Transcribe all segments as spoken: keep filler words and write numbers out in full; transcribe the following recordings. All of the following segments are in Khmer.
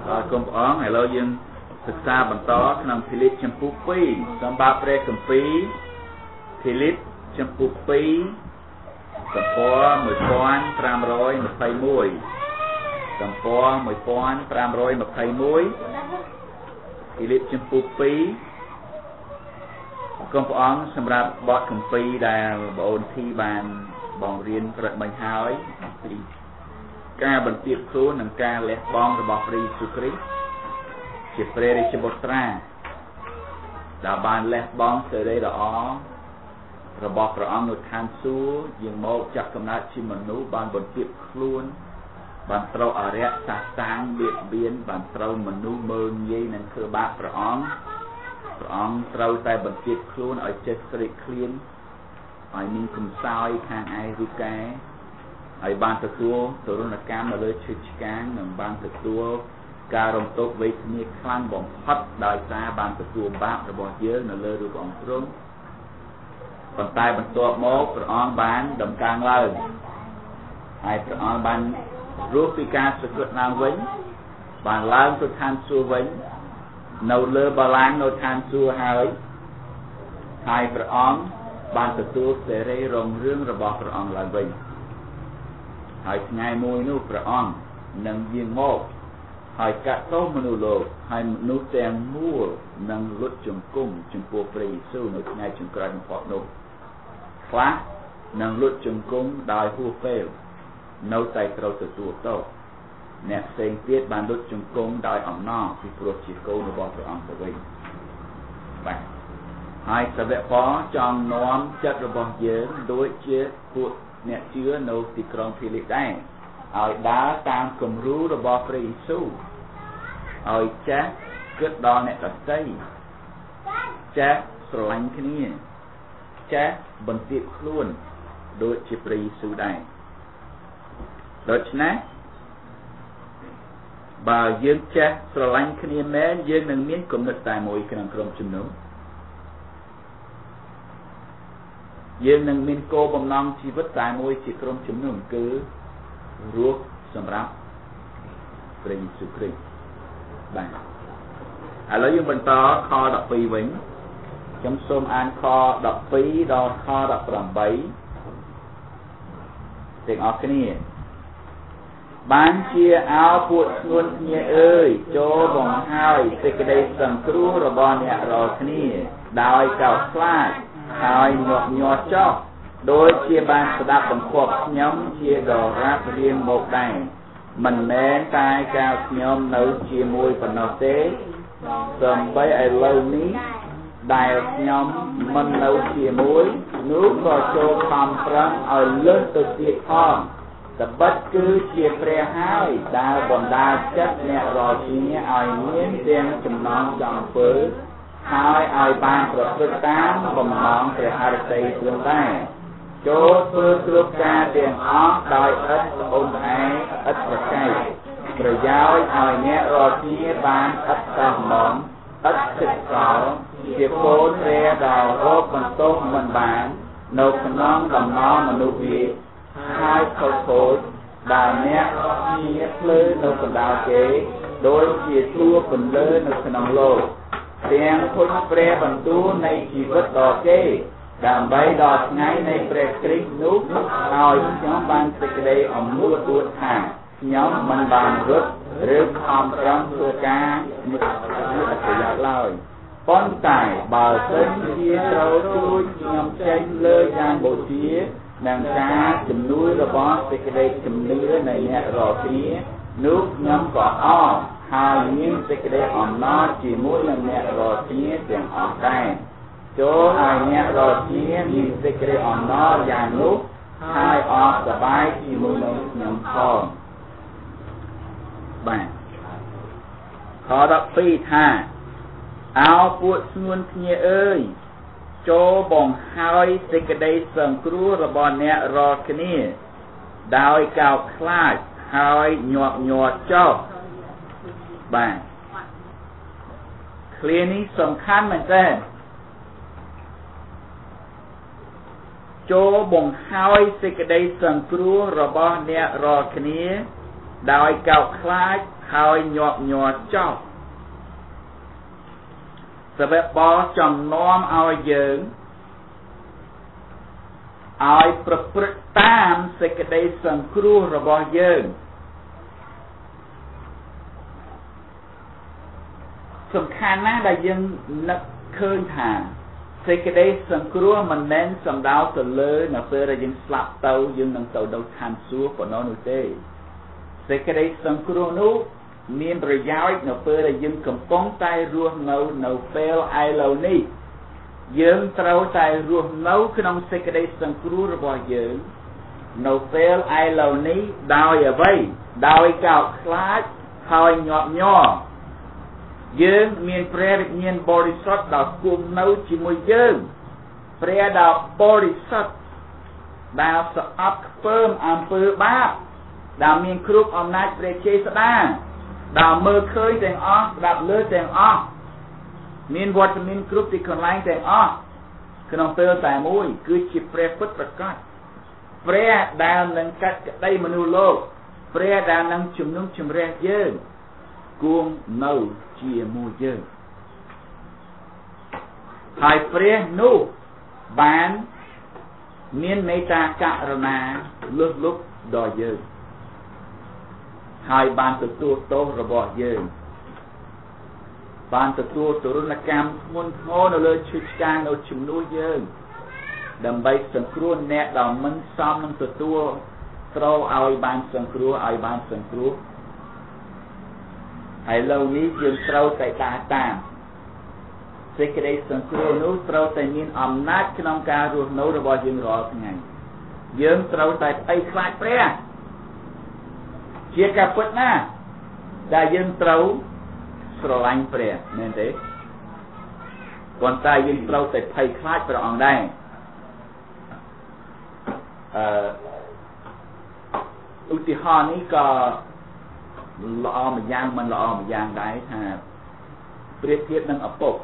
គុំព្រះអង្គឥឡូវយើងសិក្សាបន្តក្នុងភីលីបចំពុះពីរសម្រាប់ព្រះគម្ពីរភីលីបចំពុះពីរទំព័រមួយnghìnប្រាំរយម្ភៃមួយទំព័រមួយnghìnប្រាំរយម្ភៃមួយភីលីបចំពុះពីរគុំព្រះអង្គសម្រាប់បទគម្ពីរដែលបងអូនធីបានបងរៀនប្រតិមិញហើយពីការបន្ទាបខ្លួននិងការលះបង់របស់ព្រះយេស៊ូវគ្រីស្ទជាព្រះរាជបុត្រាដែលបានលះបង់សេរីល្អរបស់ព្រះអង្គនៅឋានសួគ៌យាងមកចាក់កំណើតជាមនុស្សបានបន្ទាបខ្លួនបានត្រូវអរិយសាសាងបៀតបៀនបានត្រូវមនុស្សមើលងាយនឹងធ្វើបាបព្រះអង្គព្រះអង្គត្រូវតែបន្ទាបខ្លួនឲ្យចេះស្រេកឃ្លានឲ្យមានកំសោយខាងឯរូបកែហើយបានទទួលទរណកម្មនៅលើឈើឆ្កាងនិងបានទទួលការរំទុកវេទនាខ្លាំងបំផុតដោយសារបានទទួលបាបរបស់យើងនៅលើរូបអង្គទ្រង់ប៉ុន្តែបន្ទាប់មកព្រះអង្គបានដំកើងឡើងហើយព្រះអង្គបានរស់ពីការសគត់ឡើងវិញបានឡើងទៅឋានសួគ៌វិញនៅលើបល្ល័ង្កនៅឋានសួគ៌ហើយហើយព្រះអង្គបានទទួលសេរីរុងរឿងរបស់ព្រះអង្គឡើងវិញហើយថ្ងៃមួយនោះព្រះអង្គនឹងយាងមកហើយកាត់ទោសមនុស្សលោកហើយមនុស្សទាំងមូលនឹងលុតជង្គង់ចំពោះព្រះយេស៊ូវនៅថ្ងៃចុងក្រោយបំផុតនោះខ្លះនឹងលុតជង្គង់ដោយហួសពេលនៅតែត្រូវទទួលទោសអ្នកផ្សេងទៀតបានលុតជង្គង់ដោយអំណរពីព្រោះជាកូនរបស់ព្រះអង្គទៅវិញបាទហើយសាវកផលចង់នាំចិត្តរបស់យើងដូចជាពួកអ្នកជឿនៅទីក្រុងភីលីបដែរឲ្យដើរតាមគំរូរបស់ព្រះយេស៊ូវឲ្យចេះគិតដល់អ្នកដទៃចេះស្រឡាញ់គ្នាចេះបន្ទាបខ្លួនដូចជាព្រះយេស៊ូវដែរដូច្នេះបើយើងចេះស្រឡាញ់គ្នាមែនយើងនឹងមានគំនិតតែមួយក្នុងក្រុមជំនុំយើងនឹងមានគោលបំណងជីវិតតែមួយជាក្រុមជំនុំគឺរស់សម្រាប់ព្រះយេស៊ូវគ្រីស្ទបាទឥឡូវយើងបន្តខដប់ពីរវិញខ្ញុំសូមអានខដប់ពីរដល់ខដប់ប្រាំបីទាំងអស់គ្នាបានជាអោពួកស្ងួនគ្នាអើយចូលបង្ហើយសេចក្តីសង្គ្រោះរបស់អ្នករាល់គ្នាដោយកោតខ្លាចហើយញាប់ញ័រចោះដោយជាបានស្ដាប់បង្គាប់ខ្ញុំជាដរាបរៀងមកដែរមិនមែនតែកៅខ្ញុំនៅជាមួយប៉ុណ្ណោះទេសូម្បីឥឡូវនេះដែលខ្ញុំមិននៅជាមួយនោះក៏ចូលខំប្រឹងឲ្យលើសទៅទៀតផងត្បិតគឺជាព្រះហើយដែលបណ្ដាលចិត្តអ្នករាល់គ្នាឲ្យមានទាំងចំណងចង់ធ្វើហើយឲ្យបានប្រព្រឹត្តតាមបំណងព្រះハរតីទ្រង់ដែរចូលធ្វើគ្រប់ការទាំងអស់ដោយឥតត្អូញត្អែឥតប្រកែកប្រយោជន៍ឲ្យអ្នករាល់គ្នាបានឥតកោះហ្មងឥតទឹកកោជាកូនព្រះដ៏រកបន្ទោសមិនបាននៅក្នុងដំណរមនុស្សវាហើយខូចខូចដែលអ្នកជាភ្លើនៅកណ្ដាលគេដោយជាទួពន្លើនៅក្នុងលោកទាំងភុតព្រះបន្ទូលនៃជីវិតដល់គេដើម្បីដល់ថ្ងៃនៃព្រះគ្រីស្ទនោះឲ្យខ្ញុំបានសេចក្តីអំនួតអួតថាខ្ញុំមិនបានរត់ឬខំប្រឹងធ្វើការមិនប្រយោជន៍ឡើយប៉ុន្តែបើសិនជាត្រូវជួយខ្ញុំចេញលើយ៉ាងបូជានិងការជំនួយរបស់សេចក្តីជំនឿនៃអ្នករាល់គ្នានោះខ្ញុំក៏អរហើយមានសេចក្តីអំណរជាមួយនឹងអ្នករាល់គ្នាទាំងអស់ដែរចូលឲ្យអ្នករាល់គ្នាមានសេចក្តីអំណរយ៉ាងនោះហើយអរសប្បាយជាមួយនឹងខ្ញុំផងបាទខដប់ពីរថាអោពួកស្ងួនគ្នាអើយចូលបង្ហើយសេចក្តីសង្គ្រោះរបស់អ្នករាល់គ្នាដោយកោតខ្លាចហើយញាប់ញ័រចោលបាទឃ្លានេះសំខាន់មែនទេចូលបង្ហើយសេចក្តីសង្គ្រោះរបស់អ្នករាល់គ្នាដោយកោតខ្លាចហើយញាប់ញ័រចោលសវៈបរចង់នាំឲ្យយើងឲ្យប្រព្រឹត្តតាមសេចក្តីសង្គ្រោះរបស់យើងសំខាន់ណាស់ដែលយើងនឹកឃើញថាសេចក្តីសង្គ្រោះមិនមែនសំដៅទៅលើនៅពេលដែលយើងស្លាប់ទៅយើងនឹងទៅដល់ឋានសួគ៌ប៉ុណ្ណោះនោះទេសេចក្តីសង្គ្រោះនោះមានប្រយោជន៍នៅពេលដែលយើងកំពុងតែរស់នៅនៅពេលឥឡូវនេះយើងត្រូវតែរស់នៅក្នុងសេចក្តីសង្គ្រោះរបស់យើងនៅពេលឥឡូវនេះដោយអ្វីដោយកោតខ្លាចហើយញាប់ញ័រយើងមានព្រះវិញ្ញាណបរិសុទ្ធដែលគង់នៅជាមួយយើងព្រះដ៏បរិសុទ្ធដែលស្អប់ខ្ពើមអំពើបាបដែលមានគ្រប់អំណាចព្រះចេស្តាដែលមើលឃើញទាំងអស់ស្ដាប់លើទាំងអស់មានវត្តមានគ្រប់ទីកន្លែងទាំងអស់ក្នុងពេលតែមួយគឺជាព្រះពុទ្ធប្រកាសព្រះដែលនឹងកាត់ក្តីមនុស្សលោកព្រះដែលនឹងជំនុំជម្រះយើងគង់នៅជាមួយយើងហើយព្រះនោះបានមានមេត្តាករុណាលើសលប់ដល់យើងហើយបានទទួលទោសរបស់យើងបានទទួលទរណកម្មធ្ងន់ធ្ងរនៅលើឈឺឆ្កាងនៅជំនួសយើងដើម្បីសង្គ្រោះអ្នកដែលមិនសមនឹងទទួលត្រូវឲ្យបានសង្គ្រោះឲ្យបានសង្គ្រោះហើយឥឡូវនេះយើងត្រូវតែដើរតាមសេចក្តីសង្គ្រោះនោះត្រូវតែមានអំណាចក្នុងការរស់នៅរបស់យើងរាល់ថ្ងៃយើងត្រូវតែភ័យខ្លាចព្រះជាការពិតណាស់ដែលយើងត្រូវស្រឡាញ់ព្រះមែនទេប៉ុន្តែយើងត្រូវតែភ័យខ្លាចព្រះអង្គដែរអឺឧទាហរណ៍នេះក៏ល្អម្យ៉ាងមិនល្អម្យ៉ាងដែរថាប្រៀបធៀបនឹងឪពុក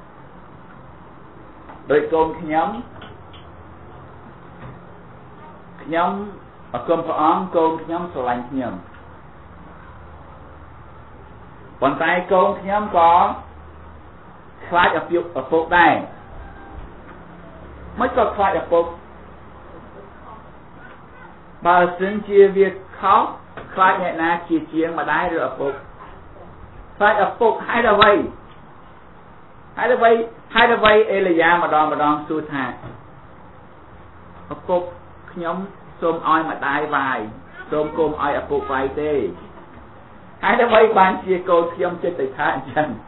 ដោយកូនខ្ញុំខ្ញុំអរគុណព្រះអង្គកូនខ្ញុំស្រឡាញ់ខ្ញុំប៉ុន្តែកូនខ្ញុំក៏ខ្លាចឪពុកឪពុកដែរមិនក៏ខ្លាចឪពុកបើសិនជាវាខុសខ្លាចអ្នកណាជាជាងម្ដាយឬឪពុកខ្លាចឪពុកហេតុអ្វីហេតុអ្វីហេតុអ្វីអេលីយ៉ាម្ដងម្ដងសួរថាឪពុកខ្ញុំសូមឲ្យម្ដាយវាយសូមគុំឲ្យឪពុកវាយទេហេតុអ្វីបានជាកូនខ្ញុំចិត្តតែថាអញ្ចឹង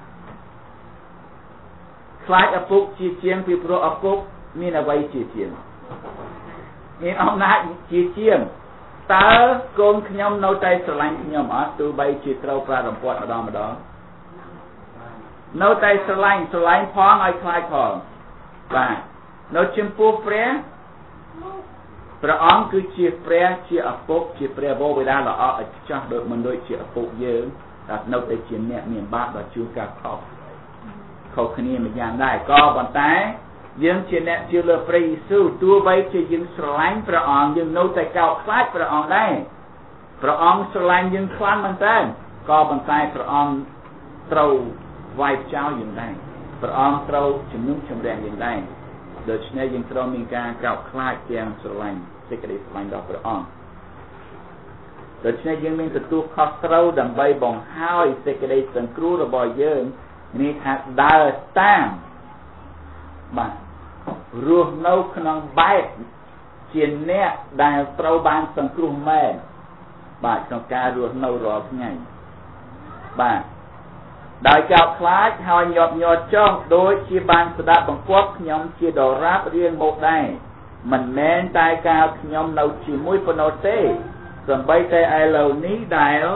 ខ្លាចឪពុកជាជាងពីព្រោះឪពុកមានអ្វីជាជាងមានអំណាចជាជាងតើកូនខ្ញុំនៅតែស្រឡាញ់ខ្ញុំអត់ទោះបីជាត្រូវប្រារព្ធម្ដងម្ដងនៅតែស្រឡាញ់ស្រឡាញ់ផងឲ្យខ្លាចផងបាទនៅចំពោះព្រះព្រះអង្គគឺជាព្រះជាឪពុកជាព្រះវរបិតាល្អឥតខ្ចោះដូចមិនដូចជាឪពុកយើងតែនៅតែជាអ្នកមានបាបដល់ជួបការខុសខុសគ្នាមួយយ៉ាងដែរក៏ប៉ុន្តែយើងជាអ្នកជឿលើព្រះយេស៊ូវទោះបីជាយើងស្រឡាញ់ព្រះអង្គយើងនៅតែកោតខ្លាចព្រះអង្គដែរព្រះអង្គស្រឡាញ់យើងខ្លាំងមែនតើក៏ប៉ុន្តែព្រះអង្គត្រូវវាយចោលយើងដែរព្រះអង្គត្រូវជំនុំជម្រះយើងដែរដូច្នេះយើងត្រូវមានការកោតខ្លាចទាំងស្រឡាញ់សេចក្តីស្រឡាញ់ដល់ព្រះអង្គដូច្នេះយើងមានទទួលខុសត្រូវដើម្បីបង្ហើយសេចក្តីសង្គ្រោះរបស់យើងនេះថាដើរតាមបាទរស់នៅក្នុងបែបជាអ្នកដែលត្រូវបានសង្គ្រោះមែនបាទក្នុងការរស់នៅរាល់ថ្ងៃបាទដោយកោតខ្លាចហើយញាប់ញ័រចុះដូចជាបានស្ដាប់បង្គាប់ខ្ញុំជាដរាបរៀងមកដែរមិនមែនតែការខ្ញុំនៅជាមួយប៉ុណ្ណោះទេសូម្បីតែឥឡូវនេះដែល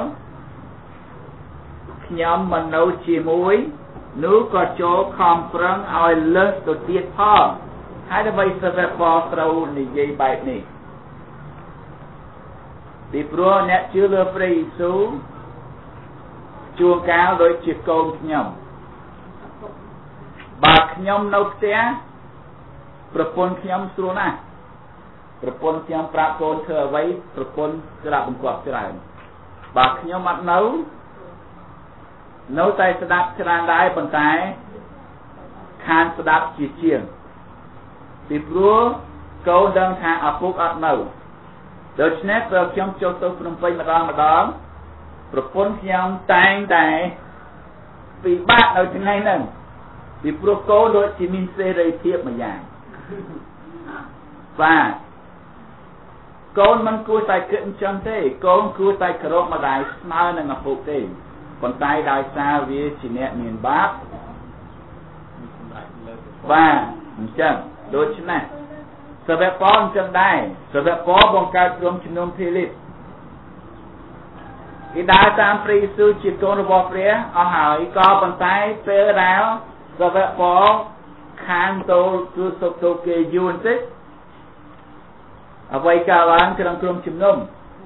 ខ្ញុំមិននៅជាមួយនោះក៏ចូលខំប្រឹងឲ្យលើសទៅទៀតផងហើយដើម្បីសិទ្ធិបរត្រូវនិយាយបែបនេះពីព្រោះអ្នកជឿលើព្រះយេស៊ូវជួនកាលដូចជាកូនខ្ញុំបើខ្ញុំនៅផ្ទះប្រពន្ធខ្ញុំស្រួលណាស់ប្រពន្ធខ្ញុំប្រាប់កូនធ្វើអ្វីប្រពន្ធស្ដាប់បង្គាប់ច្រើន bà nhóm mặt nấu nấu tay sẽ đạp cho đàn đáy bằng tay khan sẽ đạp chỉ chiêng vì bố câu đơn thả ở phút ọt nấu đợt nét vào trong cho tôi phùng phây mà đón mà đón rồi phun nhóm tay tay vì bác ở trên này nè vì bố câu đôi chỉ mình sẽ rơi thiệp mà dạng và con mình cua tay cận chân thế con cua tay cờ rốt mà đại smile nè ngọc phục thế còn tay đại sao vì chỉ nhẹ miền bắc và chân đôi chân này sở vẽ con chân đây sở vẽ có bông cao trong chân nông philip cái đá tam pri sư chỉ con nó bỏ phía ở hỏi có bàn tay phê đáo sở vẽ có khăn tô cứ sụp tô kê dùn tích ở vậy cả bạn trong trong chim nôm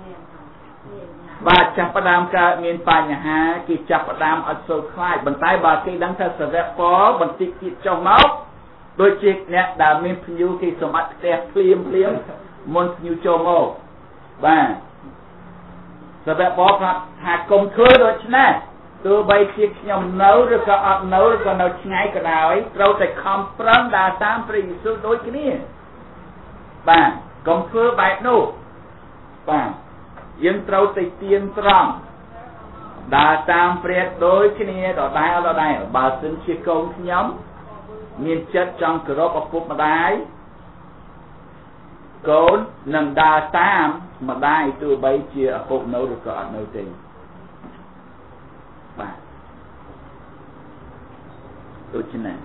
và chắp đam cả miền Tây nhà ha kỳ chắp đam ở sâu khai bàn tay bà kỳ đang theo sở vẽ có bàn tích kịt trong máu đôi chiếc nè đã miền Phu kỳ sớm ăn tép liêm liêm môn Phu cho mồ và sở vẽ có hạt công khơi đôi chứ nè tôi bay chiếc nhom nấu rồi có ọt nấu rồi có nấu ngay cái nào ấy rồi phải không prang đa tam pri sư đôi cái này và công khơi bài nô và dân trâu tây tiên tròn đa tam pri đôi cái này đó đai đó đai bà xin chiếc công nhóm miền chất trong cửa rốt ở phút mà đai cốn nâng đa tam mà đai tôi bay chia ở phút nấu được có ọt nấu tình và tôi chứ này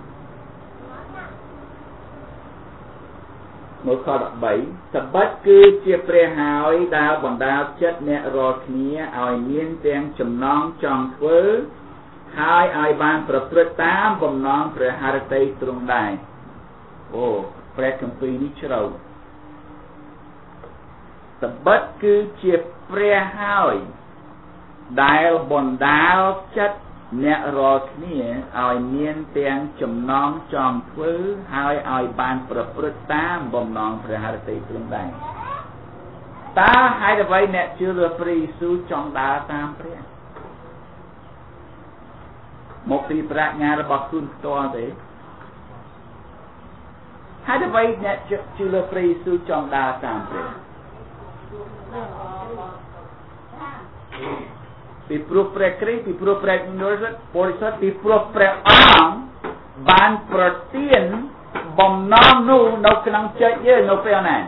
một kho đọc bảy tập bất cứ chia pre hỏi đào bằng đào chất nẹ rò khía ỏi miên tên chùm nón tròn phứ hai ai banប្រព្រឹត្តតាមបំណងព្រះハរតីទ្រង់ដែរអូព្រះគម្ពីរនេះជ្រៅត្បិតគឺជាព្រះហើយដែលបណ្ដាលចិត្តអ្នករាល់គ្នាឲ្យមានទាំងចំណងចង់ធ្វើហើយឲ្យបានប្រព្រឹត្តតាមបំណងព្រះハរតីទ្រង់ដែរតើហេតុអ្វីអ្នកជឿលើព្រះយេស៊ូវចង់ដើរតាមព្រះមកពីប្រាជ្ញារបស់ខ្លួនផ្ទាល់ទេហេតុអ្វីអ្នកជឿលើព្រះយេស៊ូវចង់ដើរតាមព្រះពីព្រោះព្រះគ្រីស្ទពីព្រោះព្រះនិរសិទ្ធបរិសុទ្ធពីព្រោះព្រះអង្គបានប្រទានបំណងនោះនៅក្នុងចិត្តយើងនៅពេលណា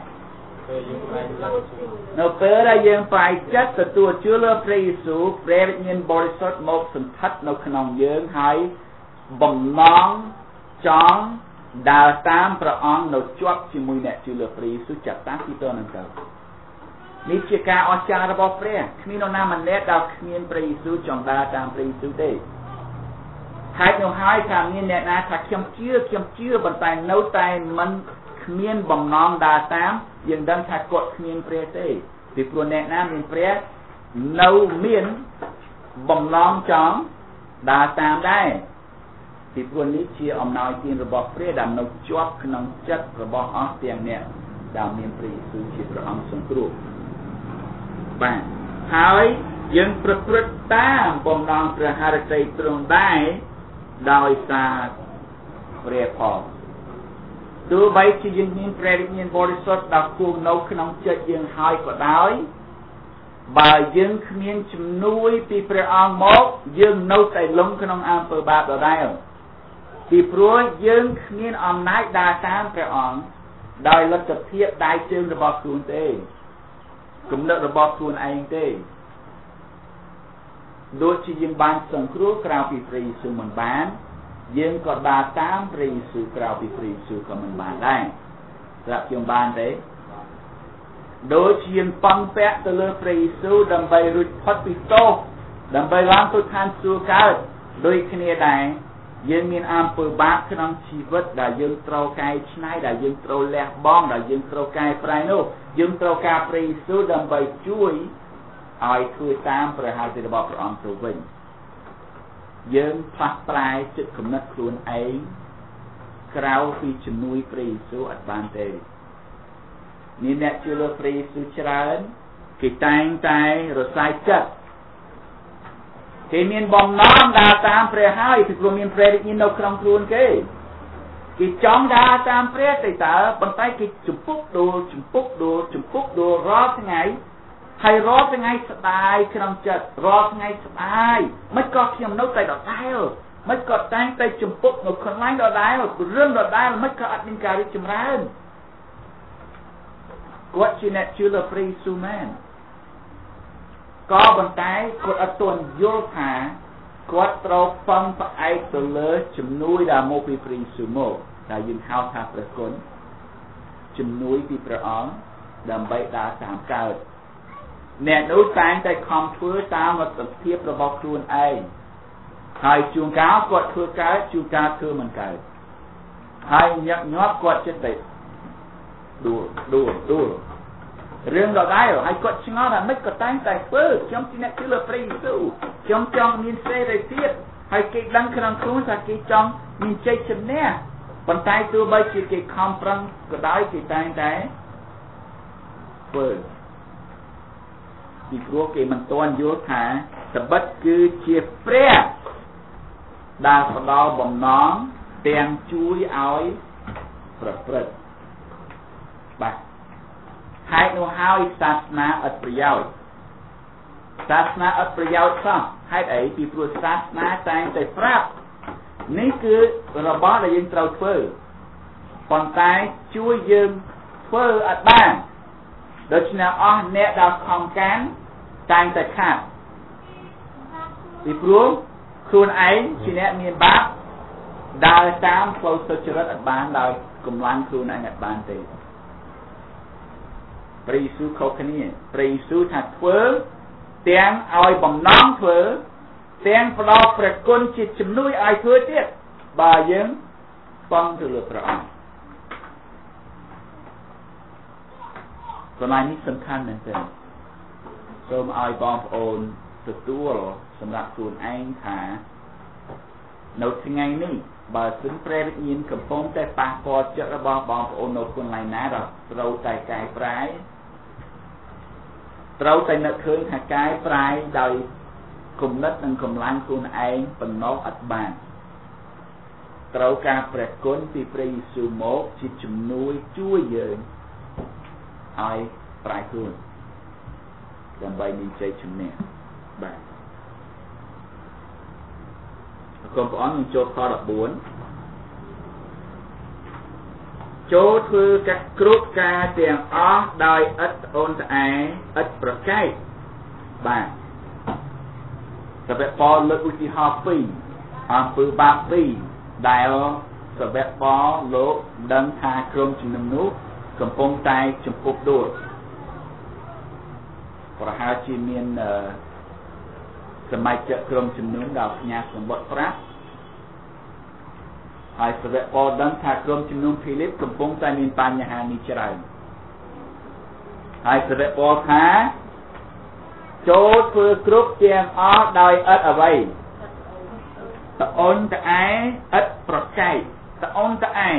នៅពេលដែលយើងផ្សាយចិត្តទទួលជឿលើព្រះយេស៊ូវព្រះវិញ្ញាណបរិសុទ្ធមកសន្ធិដ្ឋនៅក្នុងយើងហើយបំណងចង់ដើរតាមព្រះអង្គនៅជាប់ជាមួយអ្នកជឿលើព្រះយេស៊ូវចាប់តាំងពីតនឹងទៅនេះជាការអស្ចារ្យរបស់ព្រះគ្មាននរណាម្នាក់ដែលគ្មានព្រះយេស៊ូវចង់ដើរតាមព្រះយេស៊ូវទេហេតុនោះហើយថាមានអ្នកណាថាខ្ញុំជឿខ្ញុំជឿប៉ុន្តែនៅតែមិនគ្មានបំណងដើរតាមយើងដឹងថាគាត់គ្មានព្រះទេពីព្រោះអ្នកណាមានព្រះនៅមានបំណងចង់ដើរតាមដែរពីព្រោះនេះជាអំណោយទានរបស់ព្រះដែលនៅជាប់ក្នុងចិត្តរបស់អស់ទាំងអ្នកដែលមានព្រះយេស៊ូវជាព្រះអង្គសង្គ្រោះបាទហើយយើងប្រព្រឹត្តតាមបំណងព្រះハរតីទ្រង់ដែរដោយសារព្រះផងទោះបីជាយើងមានព្រះវិញ្ញាណបរិសុទ្ធដែលគង់នៅក្នុងចិត្តយើងហើយក៏ដោយបើយើងគ្មានជំនួយពីព្រះអង្គមកយើងនៅតែលំក្នុងអំពើបាបដដែលពីព្រោះយើងគ្មានអំណាចដើរតាមព្រះអង្គដោយលទ្ធភាពដៃជើងរបស់ខ្លួនទេគំនិតរបស់ខ្លួនឯងទេដូចជាយើងបានសង្គ្រោះក្រៅពីព្រះយេស៊ូវមិនបានយើងក៏ដើរតាមព្រះយេស៊ូវក្រៅពីព្រះយេស៊ូវក៏មិនបានដែរស្រាប់យើងបានទេដូចជាយើងពឹងពាក់ទៅលើព្រះយេស៊ូវដើម្បីរួចផុតពីទោសដើម្បីឡើងទៅឋានសួគ៌កើតដូចគ្នាដែរយើងមានអំពើបាបក្នុងជីវិតដែលយើងត្រូវកែច្នៃដែលយើងត្រូវលះបង់ដែលយើងត្រូវកែប្រែនោះយើងត្រូវការព្រះយេស៊ូវដើម្បីជួយឲ្យធ្វើតាមព្រះハរតីរបស់ព្រះអង្គទៅវិញយើងផ្លាស់ប្រែចិត្តគំនិតខ្លួនឯងក្រៅពីជំនួយព្រះយេស៊ូវអត់បានទេនេះអ្នកជឿលើព្រះយេស៊ូវច្រើនគេតែងតែរសាយចិត្តគេមានបំណងដើរតាមព្រះហើយពីព្រោះមានព្រះរាជនៅក្នុងខ្លួនគេគេចង់ដើរតាមព្រះតែតើប៉ុន្តែគេជំពុកដួលជំពុកដួលជំពុកដួលរាល់ថ្ងៃហើយរាល់ថ្ងៃស្ដាយក្នុងចិត្តរាល់ថ្ងៃស្ដាយមិនក៏ខ្ញុំនៅតែដដែលមិនក៏តែងតែជំពុកនៅកន្លែងដដែលរឿងដដែលមិនក៏អត់មានការរីកចម្រើនគាត់ជាអ្នកជឿលើព្រះយេស៊ូវមែនក៏ប៉ុន្តែគាត់អត់ទាន់យល់ថាគាត់ត្រូវពឹងផ្អែកទៅលើជំនួយដែលមកពីព្រះយេស៊ូវមកដែលយើងហៅថាព្រះគុណជំនួយពីព្រះអង្គដើម្បីដើរតាមកើតអ្នកនោះតែងតែខំធ្វើតាមលទ្ធភាពរបស់ខ្លួនឯងហើយជួនកាលគាត់ធ្វើកើតជួនកាលធ្វើមិនកើតហើយញឹកញាប់គាត់ចិត្តតែដួលដួលដួលរឿងដដែលហើយគាត់ឆ្ងល់ថាមិនក៏តែងតែធ្វើខ្ញុំជាអ្នកជឿលើព្រះយេស៊ូវខ្ញុំចង់មានសេរីភាពហើយគេដឹងក្នុងខ្លួនថាគេចង់មានជ័យជំនះប៉ុន្តែទោះបីជាគេខំប្រឹងក៏ដោយគេតែងតែធ្វើពីព្រោះគេមិនទាន់យល់ថាត្បិតគឺជាព្រះដែលផ្ដល់បំណងទាំងជួយឲ្យប្រព្រឹត្តបាទហេតុនោះហើយសាសនាអត់ប្រយោជន៍សាសនាអត់ប្រយោជន៍សោះហេតុអីពីព្រោះសាសនាតែងតែប្រាប់នេះគឺរបស់ដែលយើងត្រូវធ្វើប៉ុន្តែជួយយើងធ្វើអត់បានដូច្នេះអស់អ្នកដែលខំកានតែងតែខាតពីព្រោះខ្លួនឯងជាអ្នកមានបាបដើរតាមផ្លូវសុចរិតអត់បានដោយកម្លាំងខ្លួនឯងអត់បានទេព្រះយេស៊ូវខុសគ្នាព្រះយេស៊ូវថាធ្វើទាំងឲ្យបំណងធ្វើទាំងផ្ដល់ព្រះគុណជាជំនួយឲ្យធ្វើទៀតបើយើងពឹងទៅលើព្រះអង្គកន្លែងនេះសំខាន់មែនទេសូមឲ្យបងប្អូនទទួលសម្រាប់ខ្លួនឯងថានៅថ្ងៃនេះបើសិនព្រះវិញ្ញាណកំពុងតែប៉ះពាល់ចិត្តរបស់បងប្អូននៅកន្លែងណាដែលត្រូវតែកែប្រែត្រូវតែនឹកឃើញថាកែប្រែដោយគំនិតនិងកម្លាំងខ្លួនឯងបំណងអត់បានត្រូវការព្រះគុណពីព្រះយេស៊ូវមកជាជំនួយជួយយើងឲ្យប្រែខ្លួនដើម្បីមានជ័យជំនះបាទគុំព្រះអង្គនឹងចូលខដបួនចូលធ្វើកាគ្រប់ការទាំងអស់ដោយឥតអូនត្អែឥតប្រកែកបាទសាវកប៉ូលលើកឧទាហរណ៍ពីរអំពើបាបពីរដែលសាវកប៉ូលលោកដឹងថាក្រុមជំនុំនោះកំពុងតែចំពុកដួលប្រហែលជាមានសមាជិកក្រុមជំនុំដែលផ្ញើសម្បត្តិប្រាក់ហើយសាវកប៉ូលដឹងថាក្រុមជំនុំភីលីបកំពុងតែមានបញ្ហានេះច្រើនហើយសាវកប៉ូលថាចូលធ្វើគ្រប់ទាំងអស់ដោយឥតអ្វីត្អូនត្អែឥតប្រកែកត្អូនត្អែ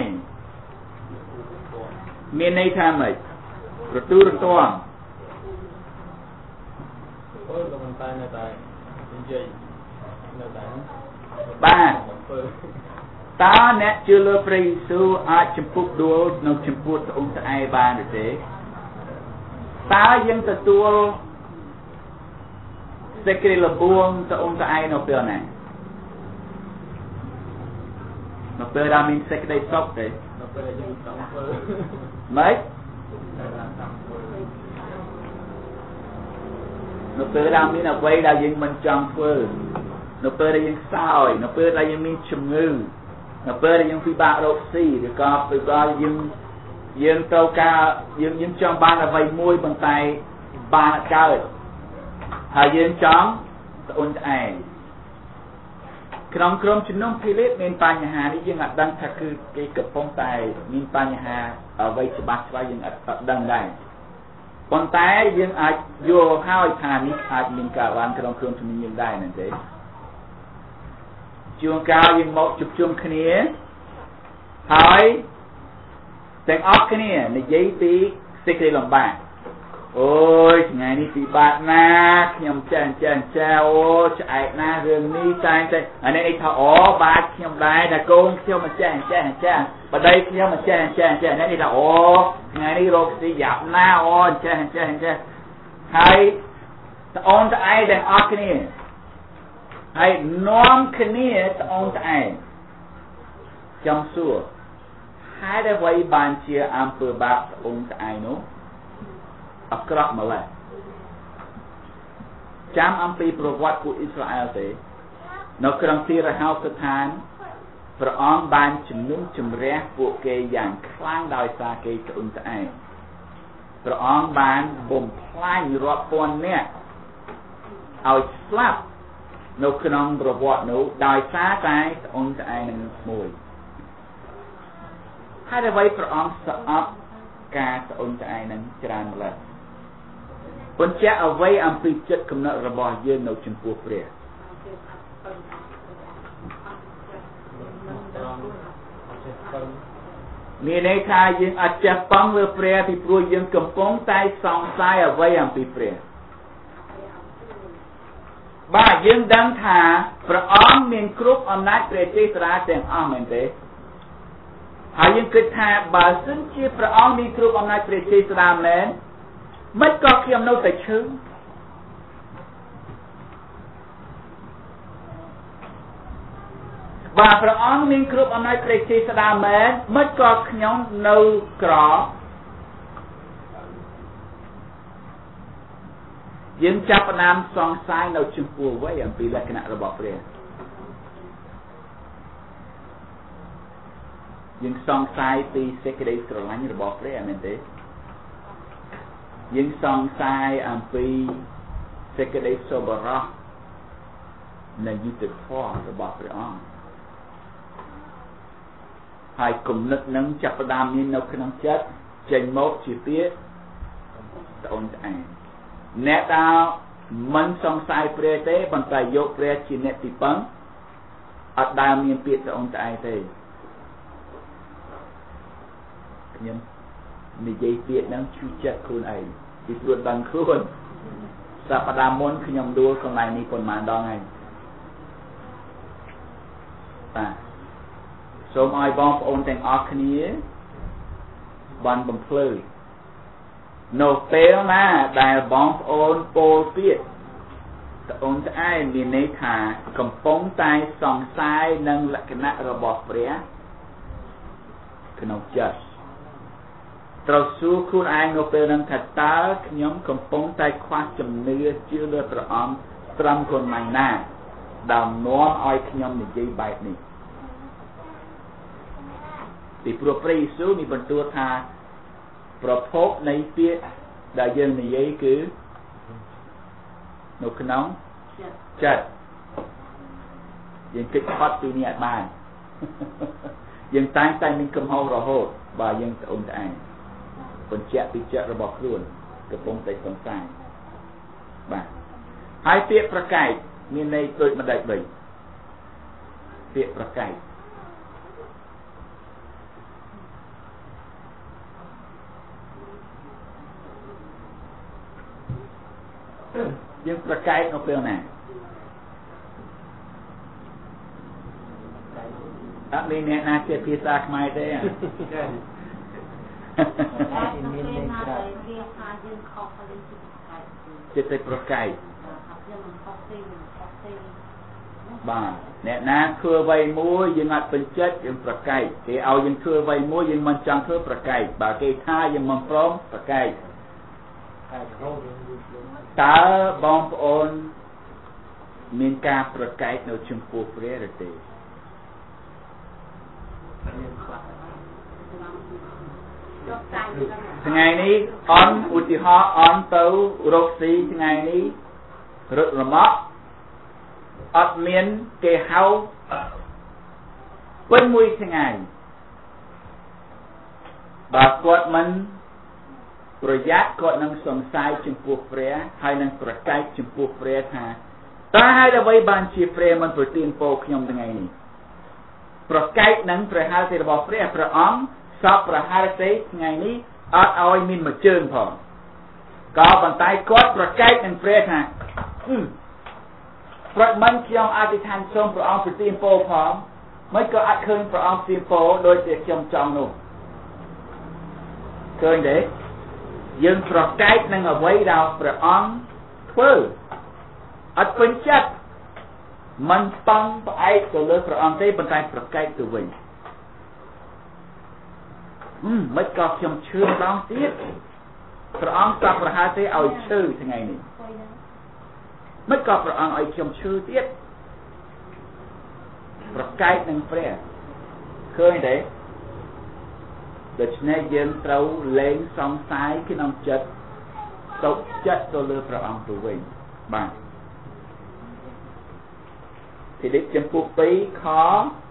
មានន័យថាម៉េចរទូរទាំអូក៏មិនតែនៅតែនិយាយនៅតែបាទតើអ្នកជឿលើព្រះយេស៊ូវអាចចំពុកដួលនៅចំពោះត្អូនត្អែបានទេតើយើងទទួលសេចក្តីលបួងត្អូនត្អែនៅពេលណានៅពេលដែលមានសេចក្តីសុខទេនៅពេលដែលយើងចង់ធ្វើម៉េចនៅពេលដែលមានអ្វីដែលយើងមិនចង់ធ្វើនៅពេលដែលយើងខ្សោយនៅពេលដែលយើងមានជំងឺនៅពេលដែលយើងពិបាករកស៊ីឬក៏ពេលដែលយើងយើងត្រូវការយើងយើងចង់បានអ្វីមួយប៉ុន្តែបានកើតហើយយើងចង់ត្អូនត្អែក្នុងក្រុមជំនុំភីលីបមានបញ្ហានេះយើងអត់ដឹងថាគឺគេកំពុងតែមានបញ្ហាអ្វីច្បាស់ច្បាស់យើងអត់ដឹងដែរប៉ុន្តែយើងអាចយល់ហើយថានេះអាចមានការបានក្នុងក្រុមជំនុំយើងដែរមែនទេជួនកាលយើងមកជួបជុំគ្នាហើយទាំងអស់គ្នានិយាយពីសេចក្តីលំបាក ôi ngày đi bị bạn na nhom chèn chèn chèo chạy na rừng ni tay tay anh ấy thọ ó ba nhom đai là con nhom mà chèn chèn chèn ở đây nhom mà chèn chèn chèn này đi thọ ó ngày đi rồi đi dạp na ó chèn chèn chèn hay on ta ai đang ở cái này hay nom cái này on ta ai trong xưa hai đã vay bàn chia am phơ bạc on ta ai nữaอากราบมาเลยจำอัมพีประวัติของอิสราเอลเตนกครั้งที่เราสถานพระองค์บานจุนุ่มจุมแรกพวกเกยอย่างคลั่งดอยซาเกยตุนตะไอพระองค์บานบ่มพลายรอบปนเนี่ยเอาสลับนกครั้งประวัตินู้ดอยซาใจตุนตะไอหนึ่งมวยถ้าได้ไว้พระองค์สอบการตุนตะไอหนึ่งจรามาเลยคนจะเอาไว้อัมพีจัดกำเนิดระบอบยืนในจุดพวกเปรียมีในทายยังอาจจะปังเรือเปรียที่ปลุกยังกำปองใต้สองสายเอาไว้อัมพีเปรียบ้ายังดังท่าพระองค์มีครุบอำนาจเปรียที่สระแสงอ้อมเหมือนเดิมหายังเกิดท่าบาซึ่งที่พระองค์มีครุบอำนาจเปรียที่สระแมนไม่ก็เขียมโน้ตแต่ชื่อบาพระองค์มีครุบอำนาจเปรียที่สระแมนไม่ก็ขยมโน้ตกรอยังจับนามสองสายโน้ตชมพูไว้อย่างปีละขณะระบบเรียนยังสองสายปีเสกได้สระลังระบบเรียนนั่นเองยังสองสายอันปีเสกได้โซบระในยุติธรรมระบบพระองค์ให้กลุ่มนึกนั้นจับประดามนี้นกขนมจัดเจนโมจีเปียตอนใจแนตดาวมันสองสายเปรตเต้บรรทายยกเปรตจีเนติปังอัดดาวมีเปียตอนใจเต้ยังในใจเปียนั้นชูจัดคุณไอที่ตรวจบังคุณสัปดาห์มนขยมดูคนไหนมีคนมาดองไงอ่าสมออยบองโอนแต่งออกนี้บันบังเพลย์โนเปลนะได้บองโอนโปลเปียแต่โอนจะไอ้มีในถากำปองใต้สองสายนั่งลักษณะระบบเปรี้ยขนมจัดเราสู้คุณไอ้โนเปลนั้นถัดตาขยมกำปองใต้คว้าจำเนื้อเชื่อเลือดประอมตรำคนใหม่หน้าดำน้อมอ้อยขยมในใจใบนี้ติปรปรีสูมีบรรทุกทาประพบในเปียได้ยังในยัยคือนกน้องจัดยังคิดพอดปีนี้บ้านยังตั้งใจมีกำหัวรอโหดบ่ายังตะอุ่นใจคนเจ้าปีเจ้าระบบล้วนกระปงใจสงสัยบ่าหายเปียประกายมีในโดยมาได้ใบเปียประกายยังประกายเอาเปล่าไหนอันนี้เนี่ยน่าจะพิซาขมายได้อ่ะจะได้ประกายบ้าเนี่ยนะคือใบมูยังอัดเป็นเจ็ดยังประกายเกี่ยวยังคือใบมูยังมันจังคือประกายบ่าเกี่ยท่ายังมันพร้อมประกายตาบองโอนมีการประกาศในชมพูเปรี้ยเตไงนี้ออนอุติฮอออนเตาโรซีไงนี้รถระมะอัดเมียนเกเฮาเป็นมวยไงบางกฎมันประหยัดก็นั่งสงสัยจุดปูเปรียให้นั่งประกายจุดปูเปรียท่าตาให้เราไว้บานชีเปรียมันประตีนโปขยมยังไงนี่ประกายนั่งประหารเสด็จบอกเปรียประอมสอบประหารเสด็จไงนี่อาจเอาไอ้มินมาเจิญพอก็บรรทายกอดประกายหนึ่งเปรตฮะเพราะมันเกี่ยวอธิษฐานชมพระองค์ปฏิมโปพร้อมไม่ก็อัดคืนพระองค์ปฏิมโปโดยเสียจมจองนู่นเคยเด็กยังประกายหนึ่งเอาไว้เราพระองค์เพื่ออัดเป็นจัดมันปังไปตัวเลือกพระองค์ได้บรรทายประกายตัววิ่งอืมไม่ก็เชื่อมเชื่อมร้องเสียพระองค์สับประหารได้เอาชื่อทั้งไงนี่ไม่ก็พระองค์เอาเชื่อมชื่อเสียประกายหนึ่งเปรี้ยเคยเด็กโดยเฉพาะยังเราเล่งสองสายขึ้นน้องจัดตกจัดตัวเลือกพระองค์ตัววิ่งบ้างที่เด็กจำพวกปีขอ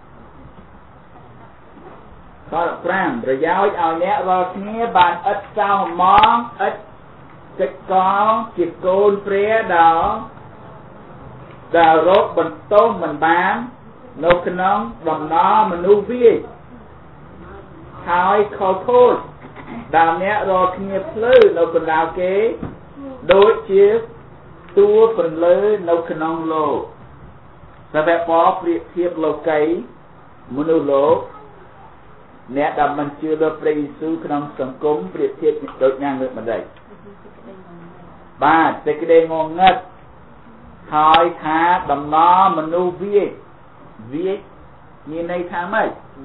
ขอพรำระยะเอาเนี้ยเราเนี้ยบานอัดเจ้ามองอัดจิตกองจิตโกนเปรี้ยดาวดาวรบบนโต๊ะบนบ้านนกน้องดมน้อมนุษย์วิ่งหายขอโทษดาวเนี้ยเราเนี้ยพลื้นกดาวเก๋โดยเชี่ยตัวเป็นเลยนกน้องโลแต่แบบพอเปรียบเทียบโลกัยมนุษย์โลเนี่ยดำมันเชื่อเรื่องพระเยซูขนมสังคมเปรียบเทียบโดยงานเรื่องมันได้บ้านแต่ก็ได้งงงัดหายท้าดำน้อมนุษย์วิ่งวิ่งมีในทางไหม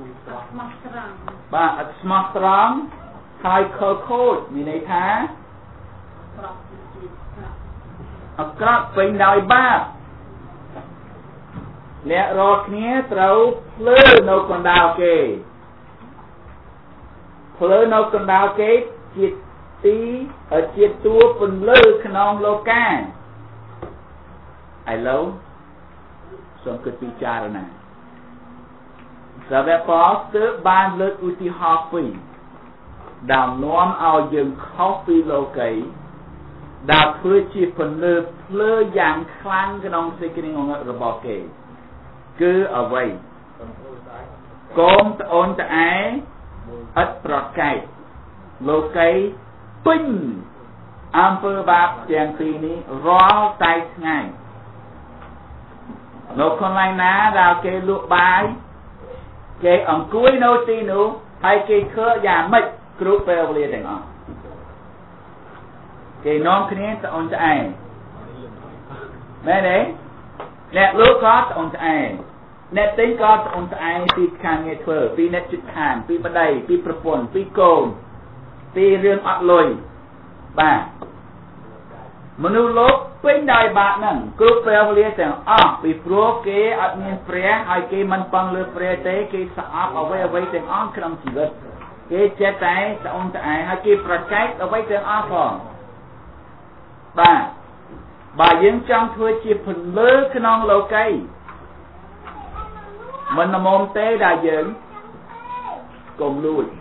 บ้านอัศมาตรังหายเคอโคดมีในทางอักราเป็นดาวบ้าเนี่ยรอเนี้ยเราเพลินนกดาวเกเพลินนกดาวเกจิตตีจิตตัวเป็นเลือขนองโลกาไอ้เล่าสมกิจพิจารณาสาวพอสเตอร์บานเลืออุติฮอฟฟีดาวน้อมเอายังเข้าฟีโลเกดาวเพื่อจีเป็นเลือเพลินอย่างคลั่งขนองสิกนิงองระบอกเกคือเอาไว้กรมตะโอนตะไออัดประกายโลกัยปิ้งอำเภอบาปเจียงปีนี้รอใจง่ายโลคนไรนะดาวเกลุบายเกอังกุ้ยโนตีนูให้เกเคยยาไม่กรุ๊ปเปลวเรียนแต่งอ่ะเกน้องคนนี้ตะโอนตะไอแม่เด้เน็ตลูกก็ตะโอนตะไอเน็ตติ้งก็ตะโอนตะไอปีคางเงยเถอปีเน็ตจุดทานปีบันไดปีประปนปีโกนปีเรื่องอัดลอยบ้ามนุษย์โลกเป็นได้บาทนั่งกรุ๊ปเปลวเรียนแต่งอ่ะปีโปรเกอัดเงินเปรี้ยให้เกมันปังเลือเปรี้ยเตะเกสะอาดเอาไว้เอาไว้แต่งอ่อนครั้งชีวิตเกเจ็ดใจตะโอนตะไอให้เกประกายเอาไว้แต่งอ่อนพอบ้าบ่ายังจังเพื่อจีบผลเลือขนองโลกัยมันนมมเตะได้ยังกลมลุย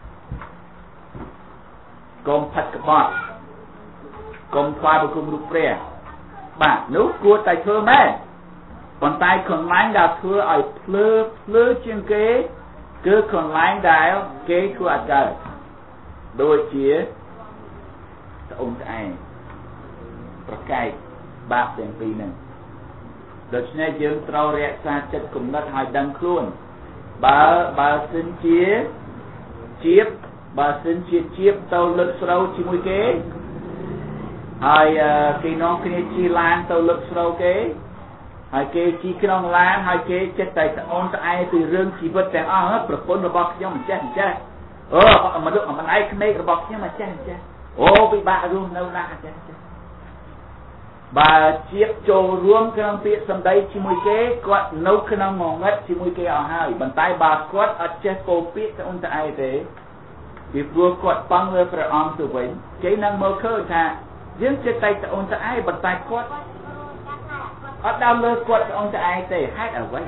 กลมพัดกระบอกกลมควายบุกรุกเปรี้ยบ่านุกลัวไตเธอแม่คนไตคนไล่ดาวเธอไอ้เพลือเพลือเชียงเก๋คือคนไล่ดาวเก๋คืออาจารย์โดยเชี่ยตะองค์ไอประกายบาปเสียงปีหนึ่งโดยเฉพาะยังเราเรียกซาจัดกลุ่มนัดหายดังคล้วนบาบาสินเชียเจี๊ยบบาสินเชียเจี๊ยบเตาเลือดเราชิมวยเก๋หายกีน้องคีจีลานเตาเลือดเราเก๋หายเก๋จีกีน้องลานหายเก๋เจ็ดไต่ตะออนตะไอตีเรื่องชีวิตแต่อ้าวประปนระบอกยังมันแจ้งแจ้งเออมาดูมันไอ้คนนี้ระบอกยังมันแจ้งแจ้งโอ้ไปบ้ารู้เน่าหน้าแจ้งแจ้งบาเจี๊ยบโจรวมขนมเปียกสำได้ชิมวยเก๋กอดนกขนมงงงัดชิมวยเก๋เอาให้บรรทายบาสกอดอัดเจโกเปียกตะออนตะไอเตะปีพวกกอดปังเลยพระองค์ตัวเองเก๋นั่งมือเคลื่อนท่ายังจะไต่ตะออนตะไอบรรทายกอดอัดดาวเลยกอดตะออนตะไอเตะให้เอาไว้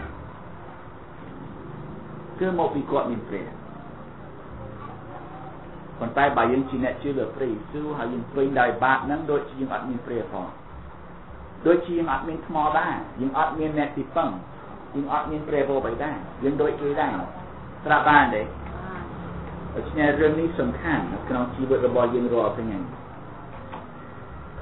คือโมปีกอดมินเปรียบรรทายบายังจีเนชื่อเลยปรีสู้หายังเป็นได้บาทนั้นโดยยังอัดมินเปรียพอโดยชียังอัดเมียนทมอได้ยังอัดเมียนแมทติปังยังอัดเมียนเปรโบไปได้ยังโดยเกได้ตราบ้านเด็กเพราะฉะนั้นเรื่องนี้สำคัญนะน้องชีวิตระบายยังรอเป็นไง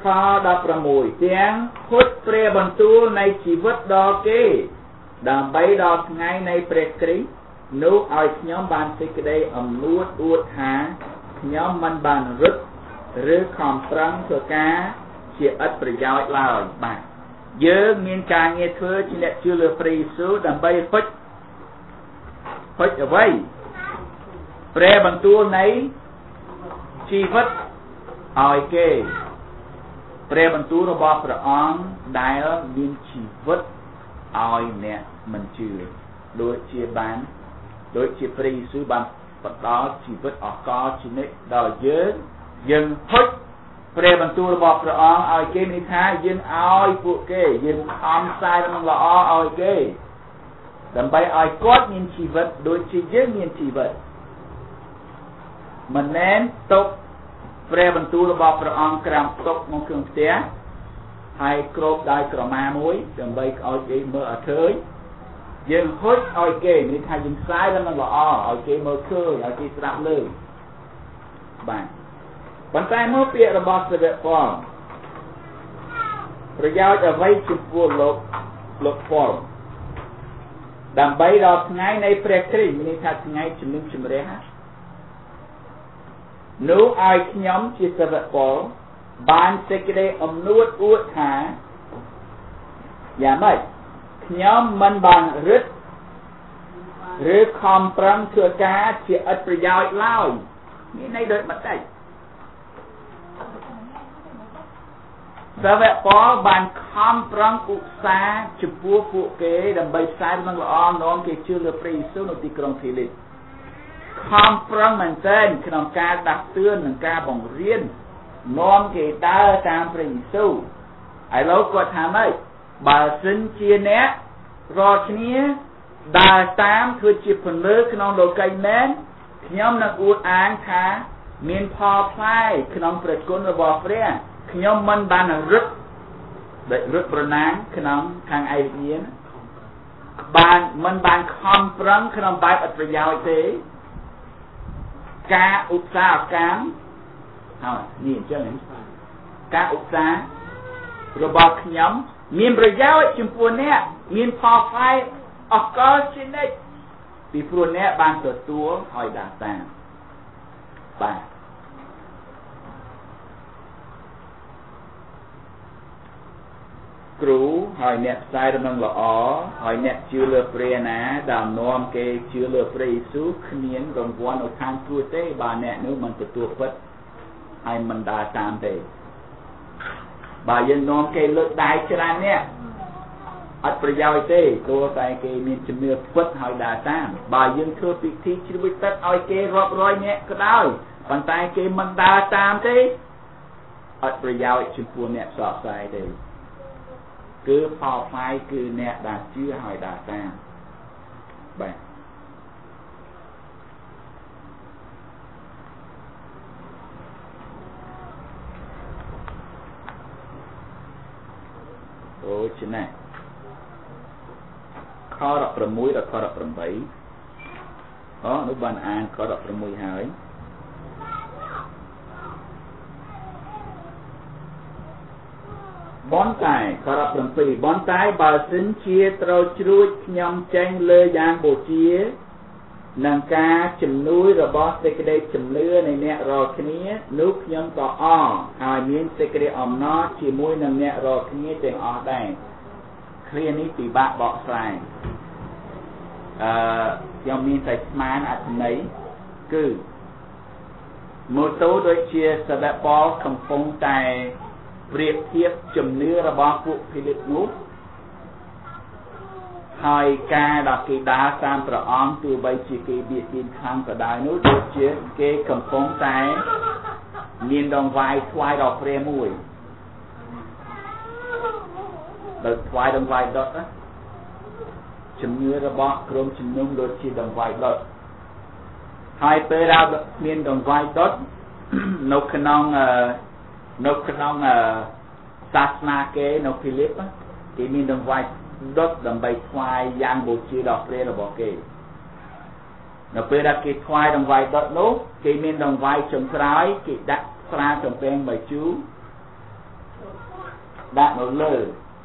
kho đọc ra mùi tiếng hút pre bằng tu này chỉ vứt đo kê đàm bấy đo ngay này pre kri nụ oi nhóm bàn xích đây ẩm nuốt uốt há nhóm mình bàn rứt rứ khom trăng thừa cá chỉ ít bởi giáo lao bạn dơ nghiên ca nghe thưa chỉ nẹ chưa lừa free số đàm bấy phích phích ở vây pre bằng tu này chỉ vứt oi kê pre bằng tu nó bỏ ra on đại ở miền chỉ vứt oi nè mình chưa đối chia bán đối chia free số bằng vật đó chỉ vứt ở co chỉ nè đòi dơ dân phích pre bằng tu nó bỏ ra on oi kê mình tha dân oi phụ kê dân om sai nó là oi kê đầm bay oi cốt miền chỉ vứt đối chia dơ miền chỉ vứt mình nên tục pre bằng tu nó bỏ ra on kram tục mong cường té hai crop đai cỏ ma muối đầm bay oi kê mơ ở thới dân hốt oi kê mình tha dân sai nó là oi kê mơ khơi oi kê sạp lư bạn bàn tay mơ bịa là bó sự việc form rồi giao cho vay chụp vô lục lục form đàm bấy đọc ngay này pre kri mình thật ngay chùm lưng chùm rẽ hát nếu ai nhóm chia sẻ vật form bàn sẽ cái đây ẩm nuốt uốt hả dạ mấy nhóm mình bàn rứt rứt khom trăng thừa cá chỉ ít bởi giao lao như này đợi mất đây sao vậy có bàn khom trăng cụ xa chụp vua phụ kế đầm bay sai bằng lọ nón kê chưa lừa free số nụ tì krong thị lịch khom trăng mình tên khi nông ca đặt tương nông ca bỏng riêng nón kê ta tam free số ai lâu có thả mấy bà xin chia nét rồi kia đà tam thưa chịp phần lơ khi nông đồ cây mến nhóm nâng út án thá miền phò phai khi nông phật côn rồi bỏ phế nhóm mình bàn là rất để rất bờ nắng khi nông thằng ai nhiên bàn mình bàn khom prăng khi nông bài bật về giao thế ca út xa cám thôi nhìn cho nên ca út xa rồi bỏ nhóm miền bờ giao ấy chừng buồn nè miền phò phai ở có trên đây vì buồn nè bàn tờ túa hỏi đà tàng bà cửu hỏi nè sai ra nâng lõ hỏi nè chưa lừa pre ná đàm nôm kê chưa lừa pre sú khniến rồng quan ở thang tua tế bà nè nếu mình tờ tua phất hay mình đà tàng tê bà dân nôm kê lược đài cho ra nè ắt bởi giao tế tôi tại kê miền chùm nửa phất hỏi đà tàng bà dân thưa bị thi chứ bị tất oi kê rộp rồi nè có đau bàn tay kê mình đà tàng tê ắt bởi giao chùm phù nè sọ sai tê cứ phò phai cứ nè đà chưa hỏi đà tàng bà ôi chứ này khó đọc ra mũi là khó đọc ra bấy đó nó bàn an khó đọc ra mũi hỏi bón tài khó đọc ra bấy bón tài bà xin chia trâu chuối nhom chanh lơ giang bồ chia nàng ca chùm núi rồi bó xe cái đây chùm lưa này nẹ rồi cái ní nút nhom tỏ o hai miếng xe cái đây ổng nó chỉ mũi nàng nẹ rồi cái ní tên o đây khi ní thì bạc bỏ sai dòng miền Tây Man ở này cứ một số đôi chia sẽ đã bỏ không phong tài việc thiếp chùm nưa ra bỏ phụ Philip ngút hai ca đọc kỳ đá sam trở ong từ bây chỉ kỳ biệt biên khăn và đài nút đôi chia kê không phong tài miền đồng vai thoai đọc rê mùi đợt thoai đồng vai đọt á chùm nưa ra bỏ krôm chùm nung đôi chia đồng vai đọt hai tê ra miền đồng vai đọt nấu khả nông nấu khả nông sát na kế nấu Philip á thì miền đồng vai đọt đồng bay thoai giang bộ chia đọc rê là bỏ kê nấu tê ra kê thoai đồng vai đọt nốt kê miền đồng vai chùm trái kê đặt ra chùm bèn bài chú ដាក់នៅលើ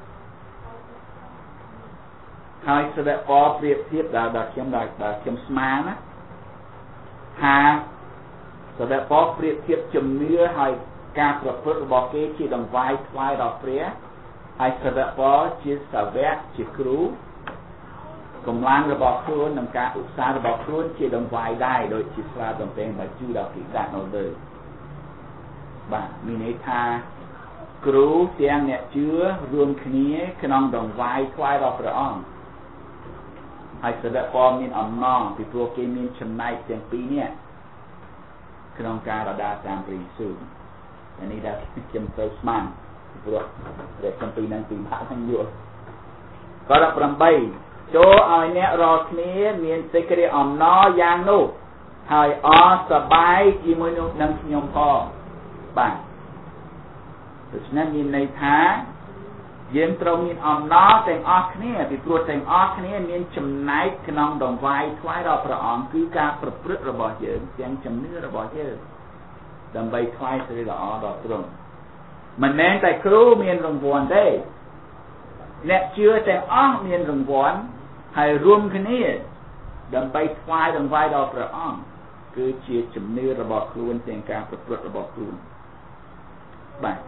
ហើយសវៈពប្រៀបធៀបដល់ដល់ខ្ញុំដល់ដល់ខ្ញុំស្មានណាថាសវៈពប្រៀបធៀបជំនឿហើយការប្រព្រឹត្តរបស់គេជាដង្វាយថ្វាយដល់ព្រះហើយសវៈពជាសាវកជាគ្រូកម្លាំងរបស់ខ្លួននិងការឧស្សាហ៍របស់ខ្លួនជាដង្វាយដែរដូចជាស្លាតំពេងមកជួយដល់គេដាក់នៅលើបាទមានន័យថាគ្រូទាំងអ្នកជឿរួមគ្នាក្នុងដង្វាយថ្វាយដល់ព្រះអង្គហើយសវៈពមានអំណរពីព្រោះគេមានចំណែកទាំងពីរនេះក្នុងការរដាតាមព្រះយេស៊ូវអានេះដែលខ្ញុំទៅស្មានពីព្រោះដែលខ្ញុំពីនឹងពីបាក់ហ្នឹងយល់ក៏ដល់ប្រាំបីចូលឲ្យអ្នករាល់គ្នាមានសេចក្តីអំណរយ៉ាងនោះហើយអរសប្បាយជាមួយនឹងខ្ញុំផងបាទដូច្នេះមានន័យថាយើងត្រូវមានអំណរទាំងអស់គ្នាពីព្រោះទាំងអស់គ្នាមានចំណែកក្នុងដង្វាយថ្វាយដល់ព្រះអង្គគឺការប្រព្រឹត្តរបស់យើងទាំងជំនឿរបស់យើងដើម្បីថ្វាយសេរីល្អដល់ទ្រង់មិនមែនតែគ្រូមានរង្វាន់ទេអ្នកជឿទាំងអស់មានរង្វាន់ហើយរួមគ្នាដើម្បីថ្វាយដង្វាយដល់ព្រះអង្គគឺជាជំនឿរបស់ខ្លួនទាំងការប្រព្រឹត្តរបស់ខ្លួនបាទ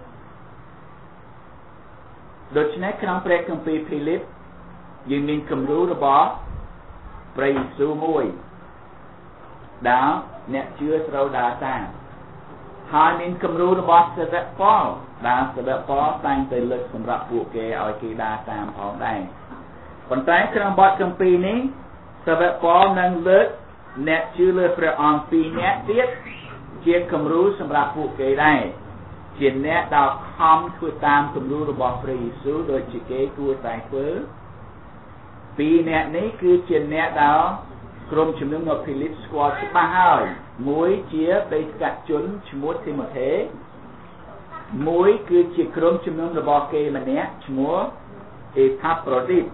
ដូច្នេះក្នុងព្រះគម្ពីរភីលីបយើងមានគំរូរបស់ព្រះយេស៊ូវមួយដែលអ្នកជឿត្រូវដើរតាមហើយមានគំរូរបស់សាវកប៉ូលដែលសាវកប៉ូលតែងតែលើកសម្រាប់ពួកគេឲ្យគេដើរតាមផងដែរប៉ុន្តែក្នុងបទគម្ពីរនេះសាវកប៉ូលនឹងលើកអ្នកជឿលើព្រះអង្គពីរនាក់ទៀតជាគំរូសម្រាប់ពួកគេដែរជាអ្នកដែលខំធ្វើតាមគំរូរបស់ព្រះយេស៊ូវដូចជាគេគួរតែធ្វើពីរអ្នកនេះគឺជាអ្នកដែលក្រុមជំនុំនៅភីលីបស្គាល់ច្បាស់ហើយមួយជាបេសកជនឈ្មោះធីម៉ូថេមួយគឺជាក្រុមជំនុំរបស់គេម្នាក់ឈ្មោះអេផាប្រូឌីត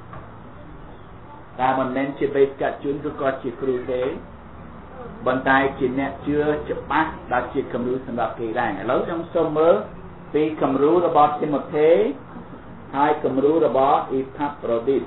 តែមិនមែនជាបេសកជនឬក៏ជាគ្រូទេប៉ុន្តែជាអ្នកជឿច្បាស់ដែលជាគំរូសម្រាប់គេដែរឥឡូវខ្ញុំសូមមើលពីគំរូរបស់ធីម៉ូថេហើយគំរូរបស់អេផាប្រូឌីត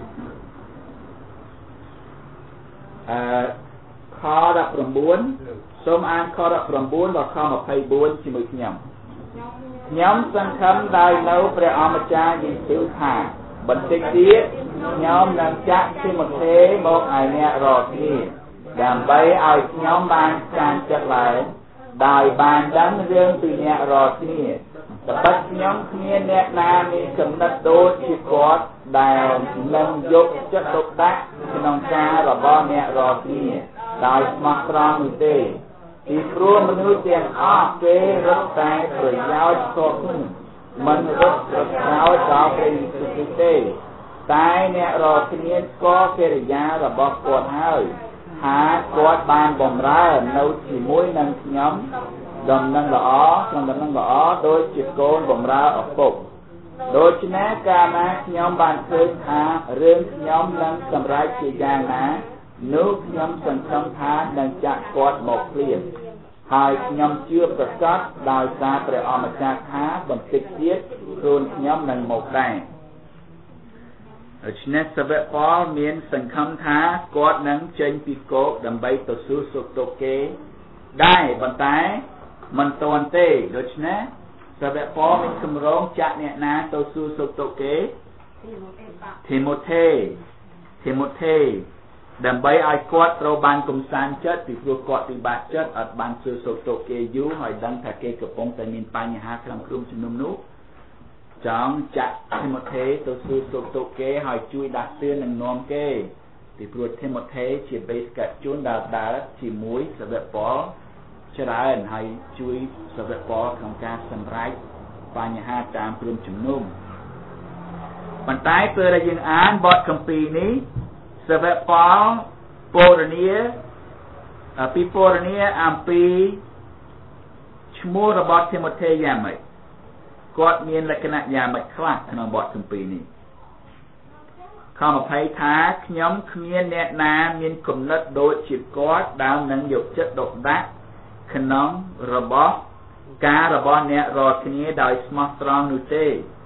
អឺខដប់ប្រាំបួនសូមអានខដប់ប្រាំបួនដល់ខម្ភៃបួនជាមួយខ្ញុំខ្ញុំសង្ឃឹមដោយនៅព្រះអម្ចាស់យេស៊ូវថាបន្តិចទៀតខ្ញុំនឹងចាក់ធីម៉ូថេមកឲ្យអ្នករាល់គ្នាដើម្បីឲ្យខ្ញុំបានការចិត្តឡើងដោយបានដឹងរឿងពីអ្នករាល់គ្នាត្បិតខ្ញុំគ្មានអ្នកណាមានកំណត់ដូចជាគាត់ដែលនឹងយកចិត្តទុកដាក់ក្នុងការរបស់អ្នករាល់គ្នាដោយស្មោះត្រង់នោះទេពីព្រោះមនុស្សទាំងអស់គេរកតែប្រយោជន៍ផ្ទាល់ខ្លួនមិនរកប្រយោជន៍ដល់ព្រះយេស៊ូវគ្រីស្ទទេតែអ្នករាល់គ្នាស្គាល់កិរិយារបស់គាត់ហើយថាគាត់បានបម្រើនៅជាមួយនឹងខ្ញុំដំណឹងល្អក្នុងដំណឹងល្អដូចជាកូនបម្រើឪពុកដូច្នេះកាលណាខ្ញុំបានឃើញថារឿងខ្ញុំនឹងសម្រេចជាយ៉ាងណានោះខ្ញុំសង្ឃឹមថានឹងចាក់គាត់មកភ្លាមហើយខ្ញុំជឿប្រកាសដោយសារព្រះអម្ចាស់ថាបន្តិចទៀតខ្លួនខ្ញុំនឹងមកដែរដូច្នេះសាវកប៉ូលមានសង្ឃឹមថាគាត់នឹងចេញពីគោកដើម្បីទៅសួរសុខទុក្ខគេដែរប៉ុន្តែមិនទាន់ទេដូច្នេះសាវកប៉ូលមានគម្រោងចាក់អ្នកណាទៅសួរសុខទុក្ខគេធីម៉ូថេធីម៉ូថេដើម្បីឲ្យគាត់ត្រូវបានកំសាន្តចិត្តពីព្រោះគាត់ពិបាកចិត្តអត់បានសួរសុខទុក្ខគេយូរហើយដឹងថាគេកំពុងតែមានបញ្ហាក្នុងក្រុមជំនុំនោះចង់ចាក់ធីម៉ូថេទៅសួរសុខទុក្ខគេហើយជួយដាស់តឿននិងនាំគេពីព្រោះធីម៉ូថេជាបេសកជនដែលដើរជាមួយសាវកប៉ូលច្រើនហើយជួយសាវកប៉ូលក្នុងការសម្រេចបញ្ហាតាមក្រុមជំនុំប៉ុន្តែពេលដែលយើងអានបទគម្ពីរនេះសាវកប៉ូលពរនីពីពរនីអំពីឈ្មោះរបស់ធីម៉ូថេយ៉ាងម៉េចគាត់មានលក្ខណៈយ៉ាងម៉េចខ្លះក្នុងបទគម្ពីរនេះខម្ភៃថាខ្ញុំគ្មានអ្នកណាមានគំនិតដូចជាគាត់ដែលនឹងយកចិត្តទុកដាក់ក្នុងរបស់ការរបស់អ្នករាល់គ្នាដោយស្មោះត្រង់នោះទេ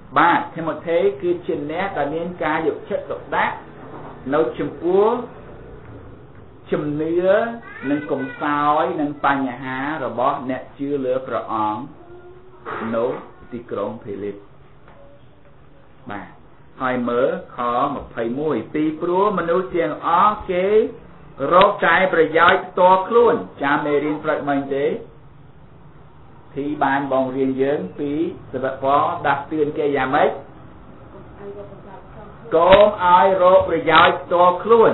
បាទធីម៉ូថេគឺជាអ្នកដែលមានការយកចិត្តទុកដាក់នៅចំពោះជំនឿនិងកំសោយនិងបញ្ហារបស់អ្នកជឿលើព្រះអង្គនៅទីក្រុងភីលីបបាទហើយមើលខម្ភៃមួយពីព្រោះមនុស្សទាំងអស់គេរកតែប្រយោជន៍ផ្ទាល់ខ្លួនចាំមេរៀនព្រឹកមិញទេទីបានបងរៀនយើងពីសិបពរដាស់តឿនគេយ៉ាងម៉េចកុំឲ្យរកប្រយោជន៍ផ្ទាល់ខ្លួន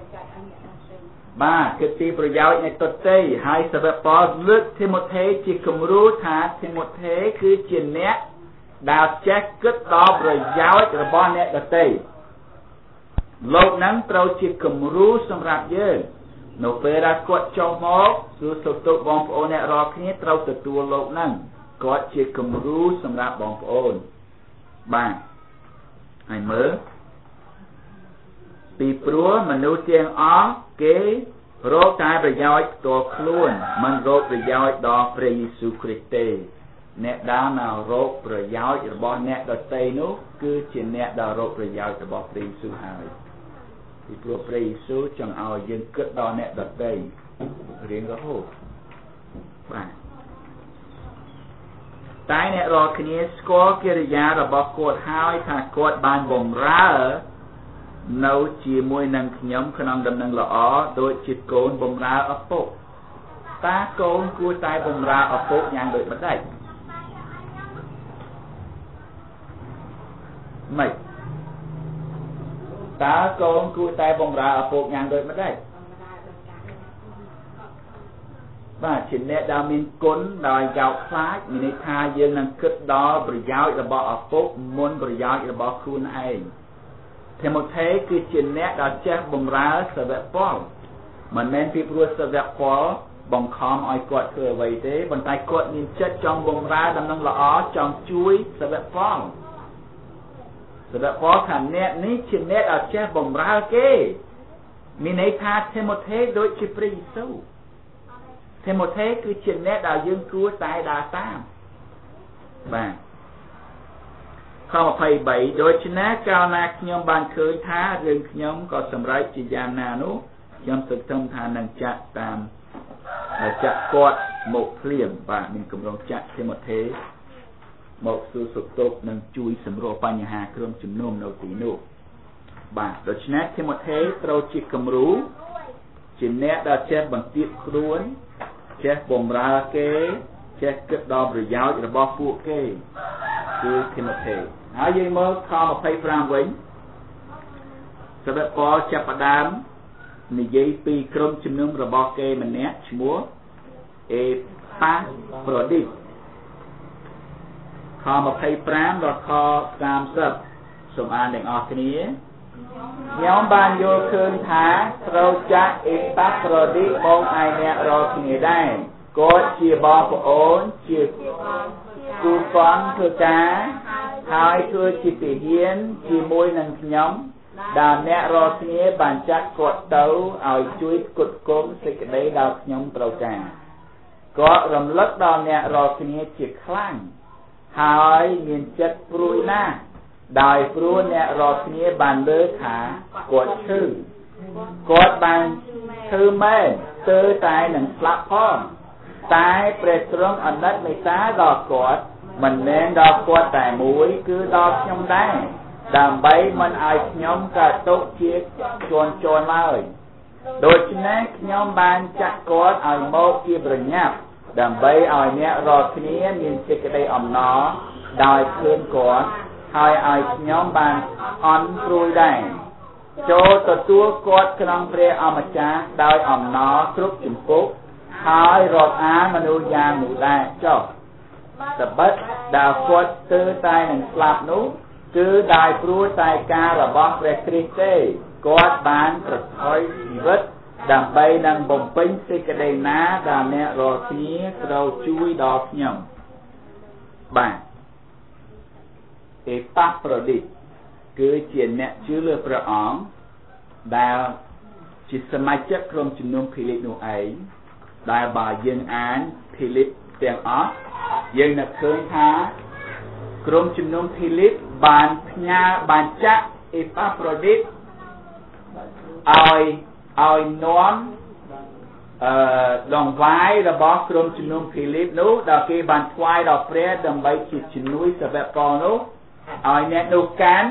បាទគឺទីប្រយោជន៍នៃទុតិយហើយសិបពរលើកធីម៉ូថេជាគំរូថាធីម៉ូថេគឺជាអ្នកដែលចេះគិតដល់ប្រយោជន៍របស់អ្នកដទៃលោកនឹងត្រូវជាគំរូសម្រាប់យើងនៅពេលដែលគាត់ចុះមកសួរសុខទុក្ខបងប្អូនអ្នករាល់គ្នាត្រូវទទួលលោកនឹងគាត់ជាគំរូសម្រាប់បងប្អូនបាទហើយមើលពីព្រោះមនុស្សទាំងអស់គេរកតែប្រយោជន៍ផ្ទាល់ខ្លួនមិនរកប្រយោជន៍ដល់ព្រះយេស៊ូវគ្រីស្ទទេអ្នកដែលនៅរកប្រយោជន៍របស់អ្នកដទៃនោះគឺជាអ្នកដែលរកប្រយោជន៍របស់ព្រះយេស៊ូវហើយពីព្រោះព្រះយេស៊ូវចង់ឲ្យយើងគិតដល់អ្នកដទៃរៀងរហូតបាទតែអ្នករាល់គ្នាស្គាល់កិរិយារបស់គាត់ហើយថាគាត់បានបម្រើនៅជាមួយនឹងខ្ញុំក្នុងដំណឹងល្អដូចជាកូនបម្រើឪពុកតើកូនគួរតែបម្រើឪពុកយ៉ាងដូចម្ដេចម៉េចតើកូនគួរតែបម្រើឪពុកយ៉ាងដូចម្ដេចបាទជាអ្នកដែលមានគុណដោយកោតខ្លាចមានន័យថាយើងនឹងគិតដល់ប្រយោជន៍របស់ឪពុកមុនប្រយោជន៍របស់ខ្លួនឯងធីម៉ូថេគឺជាអ្នកដែលចេះបម្រើសាវកពលមិនមែនពីព្រោះសាវកពលបង្ខំឲ្យគាត់ធ្វើអ្វីទេប៉ុន្តែគាត់មានចិត្តចង់បម្រើដំណឹងល្អចង់ជួយសាវកពលសាវកពលថាអ្នកនេះជាអ្នកដែលចេះបម្រើគេមានន័យថាធីម៉ូថេដូចជាព្រះយេស៊ូវធីម៉ូថេគឺជាអ្នកដែលយើងគួរតែដើរតាមបាទខម្ភៃបីដូច្នេះកាលណាខ្ញុំបានឃើញថារឿងខ្ញុំក៏សម្រេចជាយ៉ាងណានោះខ្ញុំសង្ឃឹមថានឹងចាក់តាមចាក់គាត់មកភ្លាមបាទមានគម្រោងចាក់ធីម៉ូថេមកសួរសុខទុក្ខនិងជួយសម្រួលបញ្ហាក្រុមជំនុំនៅទីនោះបាទដូច្នេះធីម៉ូថេត្រូវជាគំរូជាអ្នកដែលចេះបន្ទាបខ្លួនចេះបម្រើគេចេះគិតដល់ប្រយោជន៍របស់ពួកគេគឺធីម៉ូថេហើយយើងមើលខម្ភៃប្រាំវិញសាវកពលចាប់ផ្ដើមនិយាយពីក្រុមជំនុំរបស់គេម្នាក់ឈ្មោះអេប៉ាប្រូឌីសខម្ភៃប្រាំដល់ខសាមសិបសូមអានទាំងអស់គ្នាខ្ញុំបានយល់ឃើញថាត្រូវចាក់អេប៉ាប្រូឌីសមកឯអ្នករាល់គ្នាដែរគាត់ជាបងប្អូនជាគូកងធ្វើការហើយធ្វើជាទាហានជាមួយនឹងខ្ញុំដែលអ្នករាល់គ្នាបានចាត់គាត់ទៅឲ្យជួយផ្គត់ផ្គង់សេចក្តីដល់ខ្ញុំត្រូវការគាត់រំលឹកដល់អ្នករាល់គ្នាជាខ្លាំងហើយមានចិត្តព្រួយណាស់ដោយព្រោះអ្នករាល់គ្នាបានលើថាគាត់ឈឺគាត់បានឈឺមែនស្ទើរតែនឹងស្លាប់ផងតែព្រះទ្រង់អាណិតមេត្តាដល់គាត់មិនមែនដល់គាត់តែមួយគឺដល់ខ្ញុំដែរដើម្បីមិនឲ្យខ្ញុំកើតទុក្ខជាជន់ជន់ឡើយដូច្នេះខ្ញុំបានចាក់គាត់ឲ្យមកជាប្រញាប់ដើម្បីឲ្យអ្នករាល់គ្នាមានសេចក្តីអំណរដោយឃើញគាត់ហើយឲ្យខ្ញុំបានអន់ព្រួយដែរចូលទទួលគាត់ក្នុងព្រះអម្ចាស់ដោយអំណរគ្រប់ជំពូកហើយរាប់អានមនុស្សយ៉ាងនោះដែរចុះត្បិតដែលគាត់ស្ទើរតែនឹងស្លាប់នោះគឺដោយព្រោះតែការរបស់ព្រះគ្រីស្ទទេគាត់បានប្រថុយជីវិតដើម្បីនឹងបំពេញសេចក្តីណាដែលអ្នករាល់គ្នាត្រូវជួយដល់ខ្ញុំបាទអេប៉ាប្រូឌីសគឺជាអ្នកជឿលើព្រះអង្គដែលជាសមាជិកក្រុមជំនុំភីលីបនោះឯងដែលបើយើងអានភីលីបទាំងអស់យើងនឹកឃើញថាក្រុមជំនុំភីលីបបានផ្ញើបានចាក់អេប៉ាប្រូឌីតឲ្យឲ្យនាំអឺដងវាយរបស់ក្រុមជំនុំភីលីបនោះដល់គេបានថ្វាយដល់ព្រះដើម្បីជាជំនួយសាវកពលនោះឲ្យអ្នកនោះកាន់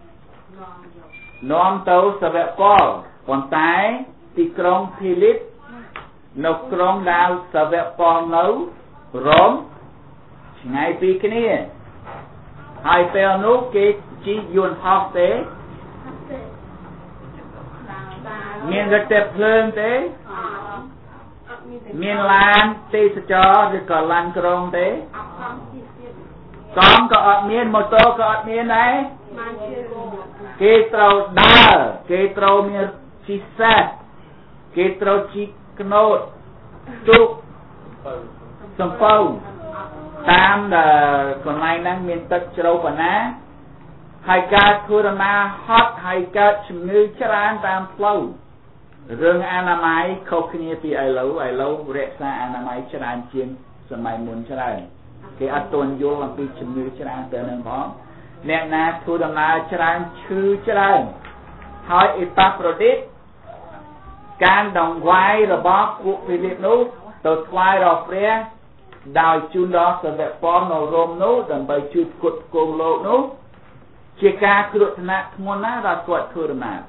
នាំទៅសាវកពលប៉ុន្តែទីក្រុងភីលីបនៅក្រុងដែលសាវកពលនៅរ៉ូមឆ្ងាយពីគ្នាហើយពេលនោះគេជិះយន្តហោះទេមានរថភ្លើងទេមានឡានទេសចរឬក៏ឡានក្រុងទេកង់ក៏អត់មានម៉ូតូក៏អត់មានដែរគេត្រូវដើរគេត្រូវមានជិះសេះគេត្រូវជិះក្នូតទូកសំពៅតាមកន្លែងហ្នឹងមានទឹកជ្រៅប៉ុណ្ណាហើយកើតធ្វើដំណើរហត់ហើយកើតជំងឺច្រើនតាមផ្លូវរឿងអនាម័យខុសគ្នាពីឥឡូវឥឡូវរក្សាអនាម័យច្រើនជាងសម័យមុនច្រើនគេអត់ទាន់យល់អំពីជំងឺច្រើនទៅនឹងផងអ្នកណាធ្វើដំណើរច្រើនឈឺច្រើនហើយអេប៉ាប្រូឌីតការដងវាយរបស់ពួកភីលីបនោះទៅថ្វាយដល់ព្រះដោយជូនដល់សាវកពលនៅរ៉ូមនោះដើម្បីជួយផ្គត់ផ្គង់លោកនោះជាការគ្រោះថ្នាក់ធ្ងន់ណាស់ដល់គាត់ធ្វើដំណើរ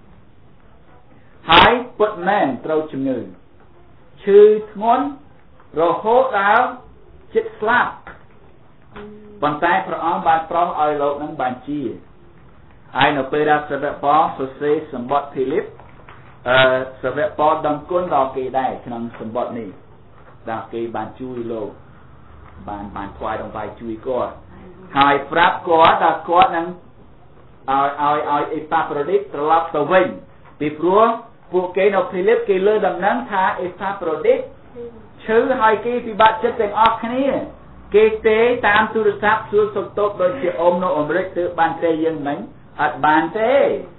ហើយពុតមែនត្រូវជំងឺឈឺធ្ងន់រហូតដល់ជិតស្លាប់ប៉ុន្តែព្រះអង្គបានប្រោសឲ្យលោកនឹងបានជាហើយនៅពេលដែលសាវកពលសរសេរសម្បត្តិភីលីបអឺសាវកពលដឹងគុណដល់គេដែរក្នុងសម្បត្តិនេះដែលគេបានជួយលោកបានបានថ្វាយដង្វាយជួយគាត់ហើយប្រាប់គាត់ថាគាត់នឹងឲ្យឲ្យឲ្យអេប៉ាប្រូឌីតត្រឡប់ទៅវិញពីព្រោះពួកគេនៅភីលីបគេលើដំណឹងថាអេប៉ាប្រូឌីតឈឺហើយគេពិបាកចិត្តទាំងអស់គ្នាគេទេតាមទូរស័ព្ទសួរសុខទុក្ខដូចជាអ៊ំនៅអាមេរិកទើបបានទេយើងមិញអត់បានទេ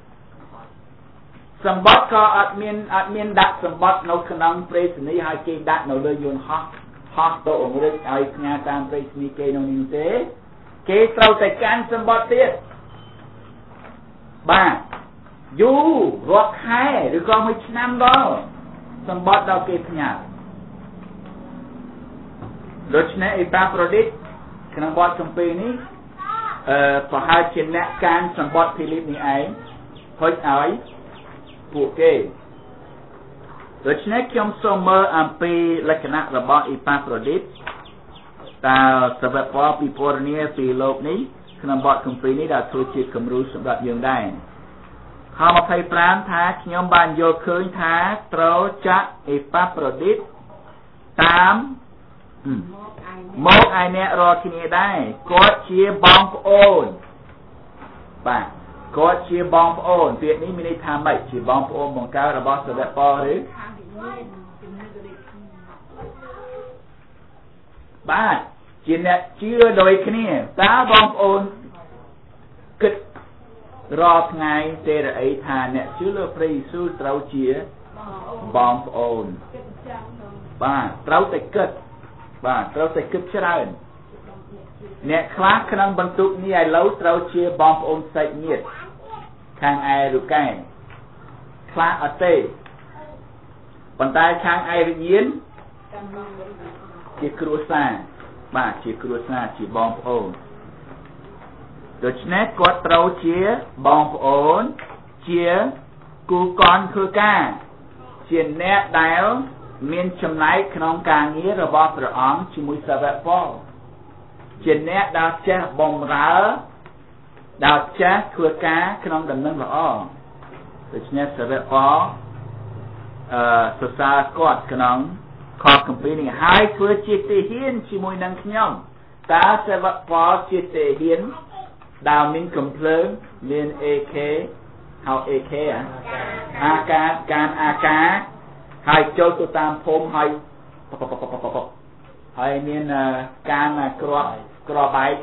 សម្បត្តិក៏អត់មានអត់មានដាក់សម្បត្តិនៅក្នុងប្រេសនីហើយគេដាក់នៅលើយន្តហោះហោះទៅអាមេរិកឲ្យផ្ញើតាមប្រេសនីគេនៅនេះទេគេត្រូវតែកាន់សម្បត្តិទៀតបាទយូររាប់ខែឬក៏មួយឆ្នាំដល់សម្បត្តិដល់គេផ្ញើដូច្នេះអេប៉ាប្រូឌីតក្នុងបទចម្ពីនេះអឺប្រហែលជាអ្នកកាន់សម្បត្តិភីលីបនេះឯងហុចឲ្យពួកគេដូច្នេះខ្ញុំសូមមើលអំពីលក្ខណៈរបស់អេប៉ាប្រូឌីតតើសាវកពលពិពណ៌នាពីលោកនេះក្នុងបទគម្ពីរនេះដែលធ្វើជាគំរូសម្រាប់យើងដែរខម្ភៃប្រាំថាខ្ញុំបានយល់ឃើញថាត្រូវចាក់អេប៉ាប្រូឌីតតាមមកឲ្យអ្នករាល់គ្នាដែរគាត់ជាបងប្អូនបាទគាត់ជាបងប្អូនពាក្យនេះមានន័យថាម៉េចជាបងប្អូនបង្កើតរបស់សាវកពលឬបាទជាអ្នកជឿដោយគ្នាតើបងប្អូនគិតរាល់ថ្ងៃទេរអីថាអ្នកជឿលើព្រះយេស៊ូវត្រូវជាបងប្អូនបាទត្រូវតែគិតបាទត្រូវតែគិតច្រើនអ្នកខ្លះក្នុងបន្ទុកនេះឥឡូវត្រូវជាបងប្អូនសាច់ញាតិខាងឯឬកែខ្លះអត់ទេប៉ុន្តែខាងឯវិញ្ញាណជាគ្រួសារបាទជាគ្រួសារជាបងប្អូនដូច្នេះគាត់ត្រូវជាបងប្អូនជាគូកនធ្វើការជាអ្នកដែលមានចំណែកក្នុងការងាររបស់ព្រះអង្គជាមួយសាវកពលជាអ្នកដែលចេះបម្រើដែលចេះធ្វើការក្នុងដំណឹងល្អដូច្នេះសាវកពលអឺសរសើរគាត់ក្នុងខគម្ពីរនេះហើយធ្វើជាទាហានជាមួយនឹងខ្ញុំតើសាវកពលជាទាហានដែលមានកំភ្លើងមាន เอ เค ហៅ เอ เค អាការការអាការហើយចូលទៅតាមភូមិហើយហើយមានការក្របក្របបែក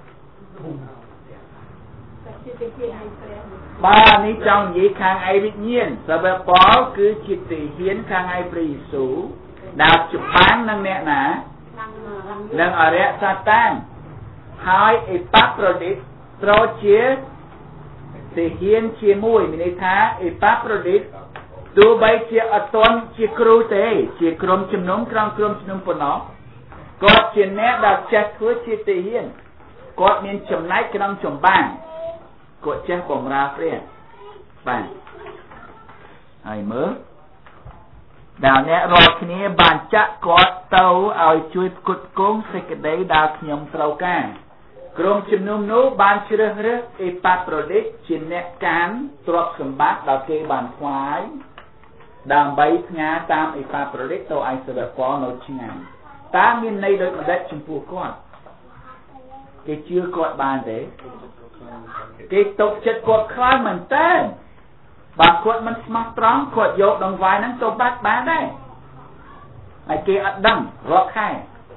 បាទនេះចង់និយាយខាងឯវិញ្ញាណសាវកពលគឺជាទាហានខាងឯព្រះយេស៊ូវដែលច្បាំងនឹងអ្នកណានឹងអរិយសាតានហហើយអេប៉ាប្រូឌីតត្រូវជាទាហានជាមួយមានន័យថាអេប៉ាប្រូឌីតទោះបីជាអត់ទាន់ជាគ្រូទេជាក្រុមជំនុំក្រងក្រុមជំនុំប៉ុណ្ណោះគាត់ជាអ្នកដែលចេះធ្វើជាទាហានគាត់មានចំណែកក្នុងចម្បាំងគាត់ចេះបម្រើព្រះបាទហើយមើលដែលអ្នករាល់គ្នាបានចាក់គាត់ទៅឲ្យជួយផ្គត់ផ្គង់សេចក្តីដែលខ្ញុំត្រូវការក្រុមជំនុំនោះបានជ្រើសរើសអេប៉ាប្រូឌីតជាអ្នកកាន់ទ្រព្យសម្បត្តិដែលគេបានថ្វាយដើម្បីផ្ញើតាមអេប៉ាប្រូឌីតទៅឲ្យសាវកពលនៅឆ្ងាយតើមានន័យដូចម្ដេចចំពោះគាត់គេជឿគាត់បានទេគេទុកចិត្តគាត់ខ្លាំងមែនតើបើគាត់មិនស្មោះត្រង់គាត់យកដង្វាយហ្នឹងទៅបាត់បានដែរហើយគេអត់ដឹងរកខែ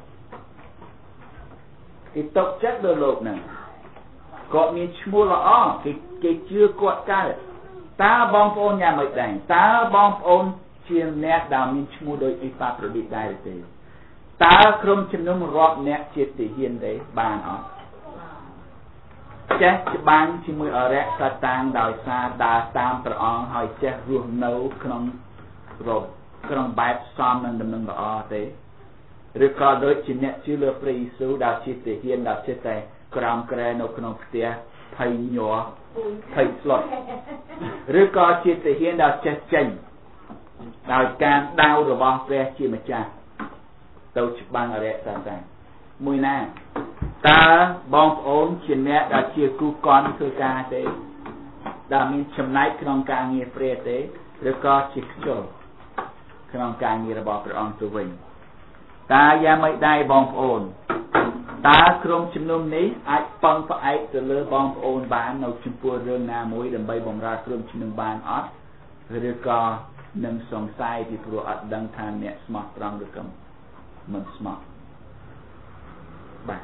គេទុកចិត្តដល់លោកហ្នឹងគាត់មានឈ្មោះល្អគេគេជឿគាត់កើតតើបងប្អូនយ៉ាងម៉េចដែរតើបងប្អូនជាអ្នកដែលមានឈ្មោះដូចអេប៉ាប្រូឌីតដែរទេតើក្រុមជំនុំរាប់អ្នកជាទាហានទេបានអត់ចេះច្បាំងជាមួយអរិយសតាំងដោយសារដើរតាមព្រះអង្គហើយចេះរស់នៅក្នុងរបក្នុងបែបសមនឹងដំណឹងល្អទេឬក៏ដូចជាអ្នកជឿលើព្រះយេស៊ូវដែលជាទាហានដែលចេះតែក្រោមក្រែនៅក្នុងផ្ទះភ័យញ័រភ័យស្លុតឬក៏ជាទាហានដែលចេះចេញដោយការដាវរបស់ព្រះជាម្ចាស់ទៅច្បាំងអរិយសតាំងមួយណាតើបងប្អូនជាអ្នកដែលជាគូកនធ្វើការទេដែលមានចំណែកក្នុងការងារព្រះទេឬក៏ជាខ្ជិលក្នុងការងាររបស់ព្រះអង្គទៅវិញតើយ៉ាងម៉េចដែរបងប្អូនតើក្រុមជំនុំនេះអាចពឹងផ្អែកទៅលើបងប្អូនបាននៅចំពោះរឿងណាមួយដើម្បីបម្រើក្រុមជំនុំបានអត់ឬក៏នឹងសង្ស័យពីព្រោះអត់ដឹងថាអ្នកស្មោះត្រង់ឬក៏មិនស្មោះបាទ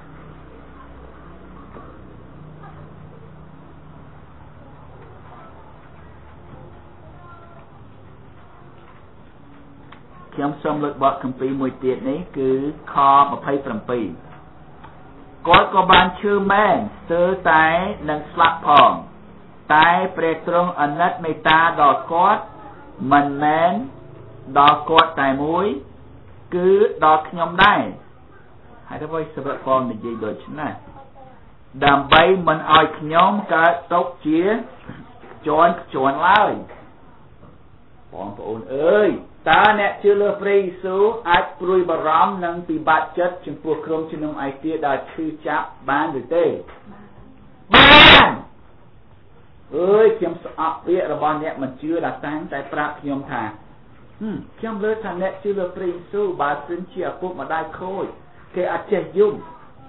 ខ្ញុំសូមលើកបទគម្ពីរមួយទៀតនេះគឺខម្ភៃប្រាំពីរគាត់ក៏បានឈឺមែនស្ទើរតែនឹងស្លាប់ផងតែព្រះទ្រង់អាណិតមេត្តាដល់គាត់មិនមែនដល់គាត់តែមួយគឺដល់ខ្ញុំដែរហើយទៅវិញសម្រាប់ផងនិយាយដូចណាដើម្បីមិនឲ្យខ្ញុំកើតទុកជាជន់ជន់ឡើយបងប្អូនអើយតើអ្នកជឿលើព្រះយេស៊ូវអាចព្រួយបារម្ភនិងពិបាកចិត្តចំពោះក្រុមជំនុំឯទៀតដែលឈឺចាប់បានឬទេបានអើយខ្ញុំស្អប់ពាក្យរបស់អ្នកមិនជឿដែលតាំងតែប្រាប់ខ្ញុំថាខ្ញុំលើថាអ្នកជឿលើព្រះយេស៊ូវបើសិនជាឪពុកម្ដាយខូចគេអាចចេះយំ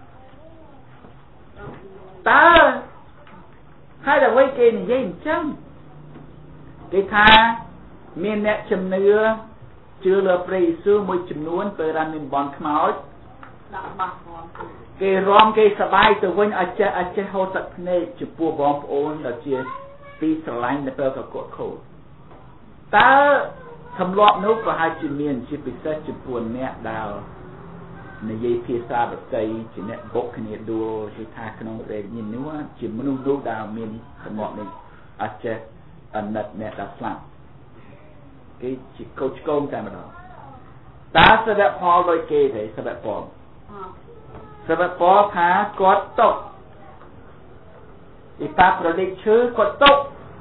តើហើយអ្វីគេនិយាយអញ្ចឹងគេថាមានអ្នកជំនឿជឿលើព្រះយេស៊ូវមួយចំនួនពេលរានមានបនខ្មោចដាក់បាសរំគេរំគេសបាយទៅវិញឲ្យចេះឲ្យចេះហូរទឹកភ្នែកចំពោះបងប្អូនដែលជាទីស្រឡាញ់នៅពេលក៏គាត់ខូចតើទម្លាប់នោះប្រហែលជាមានជាពិសេសចំពោះអ្នកដែលនិយាយភាសាបរទេសជាអ្នកបុកគ្នាដួលគេថាក្នុងរេញនោះជាមនុស្សនោះដែលមានទម្លាប់នេះអាចចេះអាណិតអ្នកដែលស្លាប់គេជាកោចកងតែម្ដងតើសវៈផលដូចគេទេសវៈផលសវៈផលថាគាត់ຕົកអ៊ីប៉ាប្រូឌីតឈឺគាត់ຕົក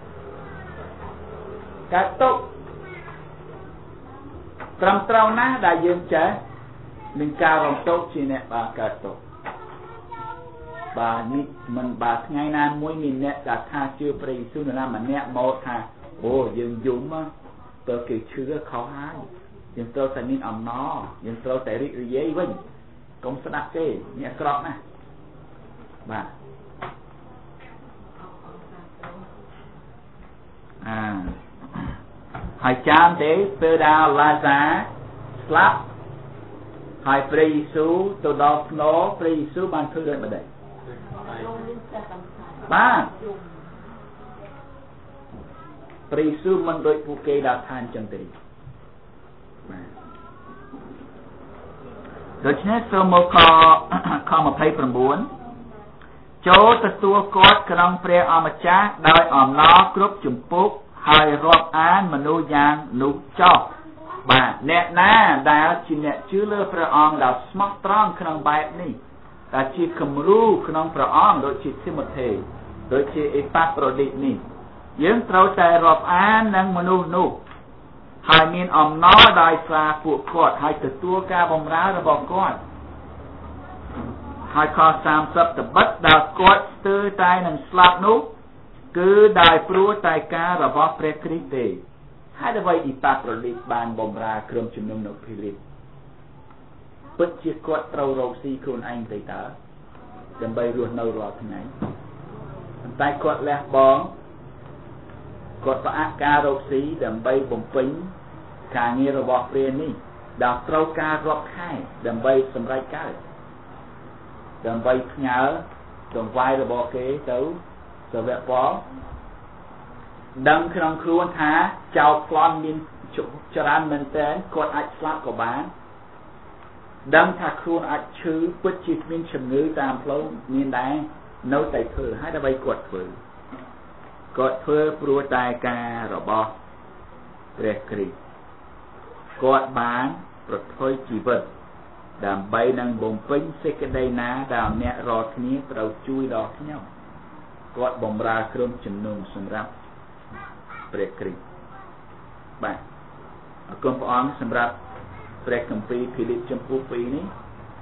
កើតຕົកត្រឹមត្រូវណាស់ដែលយើងចេះនឹងការរំទុកជាអ្នកបានកើតទុកបាទនេះមិនបាទថ្ងៃណាមួយមានអ្នកដែលថាជឿព្រះយេស៊ូវណាម្នាក់មកថាអូយើងយំមកតើគេឈឺខុសហើយយើងត្រូវតែមានអំណរយើងត្រូវតែរីករាយវិញកុំស្ដាប់ទេនេះអាក្រក់ណាស់បាទអាហើយចាំទេពេលដែលឡាសាស្លាប់ហើយព្រះយេស៊ូវទៅដល់ភ្នំព្រះយេស៊ូវបានធ្វើដូចម្ដេចបាទព្រះយេស៊ូវមិនដូចពួកគេដែលថាអញ្ចឹងទេបាទដូច្នេះសូមមកខខម្ភៃប្រាំបួនចូលទទួលគាត់ក្នុងព្រះអម្ចាស់ដោយអំណរគ្រប់ជំពូកហើយរាប់អានមនុស្សយ៉ាងនោះចោះបាទអ្នកណាដែលជាអ្នកជឿលើព្រះអង្គដែលស្មោះត្រង់ក្នុងបែបនេះដែលជាគំរូក្នុងព្រះអង្គដូចជាធីម៉ូថេដូចជាអេប៉ាប្រូឌីតនេះយើងត្រូវតែរាប់អាននឹងមនុស្សនោះហើយមានអំណរដោយសារពួកគាត់ហើយទទួលការបម្រើរបស់គាត់ហើយខសាមសិបត្បិតដែលគាត់ស្ទើរតែនឹងស្លាប់នោះគឺដោយព្រោះតែការរបស់ព្រះគ្រីស្ទទេហើយអ្វីអេប៉ាប្រូឌីតបានបម្រើក្រុមជំនុំនៅភីលីបពិតជាគាត់ត្រូវរកស៊ីខ្លួនឯងទៅតើដើម្បីរស់នៅរាល់ថ្ងៃប៉ុន្តែគាត់លះបង់គាត់ផ្អាកការរកស៊ីដើម្បីបំពេញការងាររបស់ព្រះនេះដែលត្រូវការរាប់ខែដើម្បីសម្រេចកើតដើម្បីផ្ញើដង្វាយរបស់គេទៅសាវកពលដឹងក្នុងខ្លួនថាចោលប្លន់មានច្រើនមែនតើគាត់អាចស្លាប់ក៏បានដឹងថាខ្លួនអាចឈឺពិតជាមានជំងឺតាមផ្លូវមានដែរនៅតែធ្វើហើយដើម្បីគាត់ធ្វើគាត់ធ្វើព្រោះតែការរបស់ព្រះគ្រីស្ទគាត់បានប្រថុយជីវិតដើម្បីនឹងបំពេញសេចក្តីណាដែលអ្នករាល់គ្នាត្រូវជួយដល់ខ្ញុំគាត់បម្រើក្រុមជំនុំសម្រាប់ព្រះគ្រីស្ទបាទអរគុណព្រះអង្គសម្រាប់ព្រះគម្ពីរភីលីបចំពោះពីរនេះ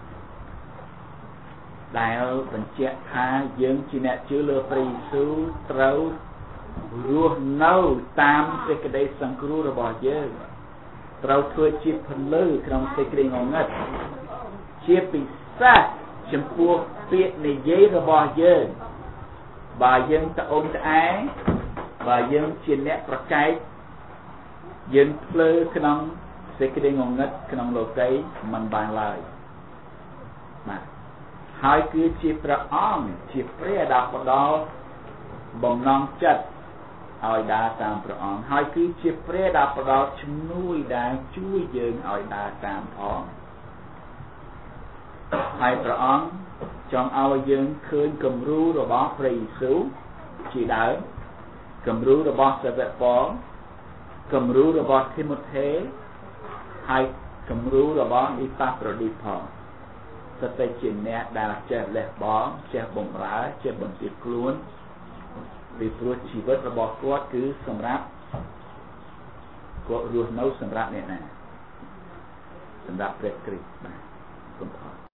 ដែលបញ្ជាក់ថាយើងជាអ្នកជឿលើព្រះយេស៊ូវត្រូវរស់នៅតាមសេចក្តីសង្គ្រោះរបស់យើងត្រូវធ្វើជាពលឺក្នុងសេចក្តីងងឹតជាពិសេសចំពោះពាក្យនិយាយរបស់យើងបើយើងត្អូញត្អែបើយើងជាអ្នកប្រកែកយើងភ្លើក្នុងសេចក្តីងងឹតក្នុងលោកីមិនបានឡើយបាទហើយគឺជាព្រះអង្គជាព្រះដែលផ្ដល់បំណងចិត្តឲ្យដើរតាមព្រះអង្គហើយគឺជាព្រះដែលផ្ដល់ជំនួយដែលជួយយើងឲ្យដើរតាមផងហើយព្រះអង្គចង់ឲ្យយើងឃើញគំរូរបស់ព្រះយេស៊ូវជាដើមគំរូរបស់សាវកប៉ូលគំរូរបស់ធីម៉ូថេហើយគំរូរបស់អេប៉ាប្រូឌីតផងស្ទើរជាអ្នកដែលចេះលះបង់ចេះបម្រើចេះបន្ទាបខ្លួនពីព្រោះជីវិតរបស់គាត់គឺសម្រាប់គាត់រស់នៅសម្រាប់អ្នកណាសម្រាប់ព្រះគ្រីស្ទបាទគុំផង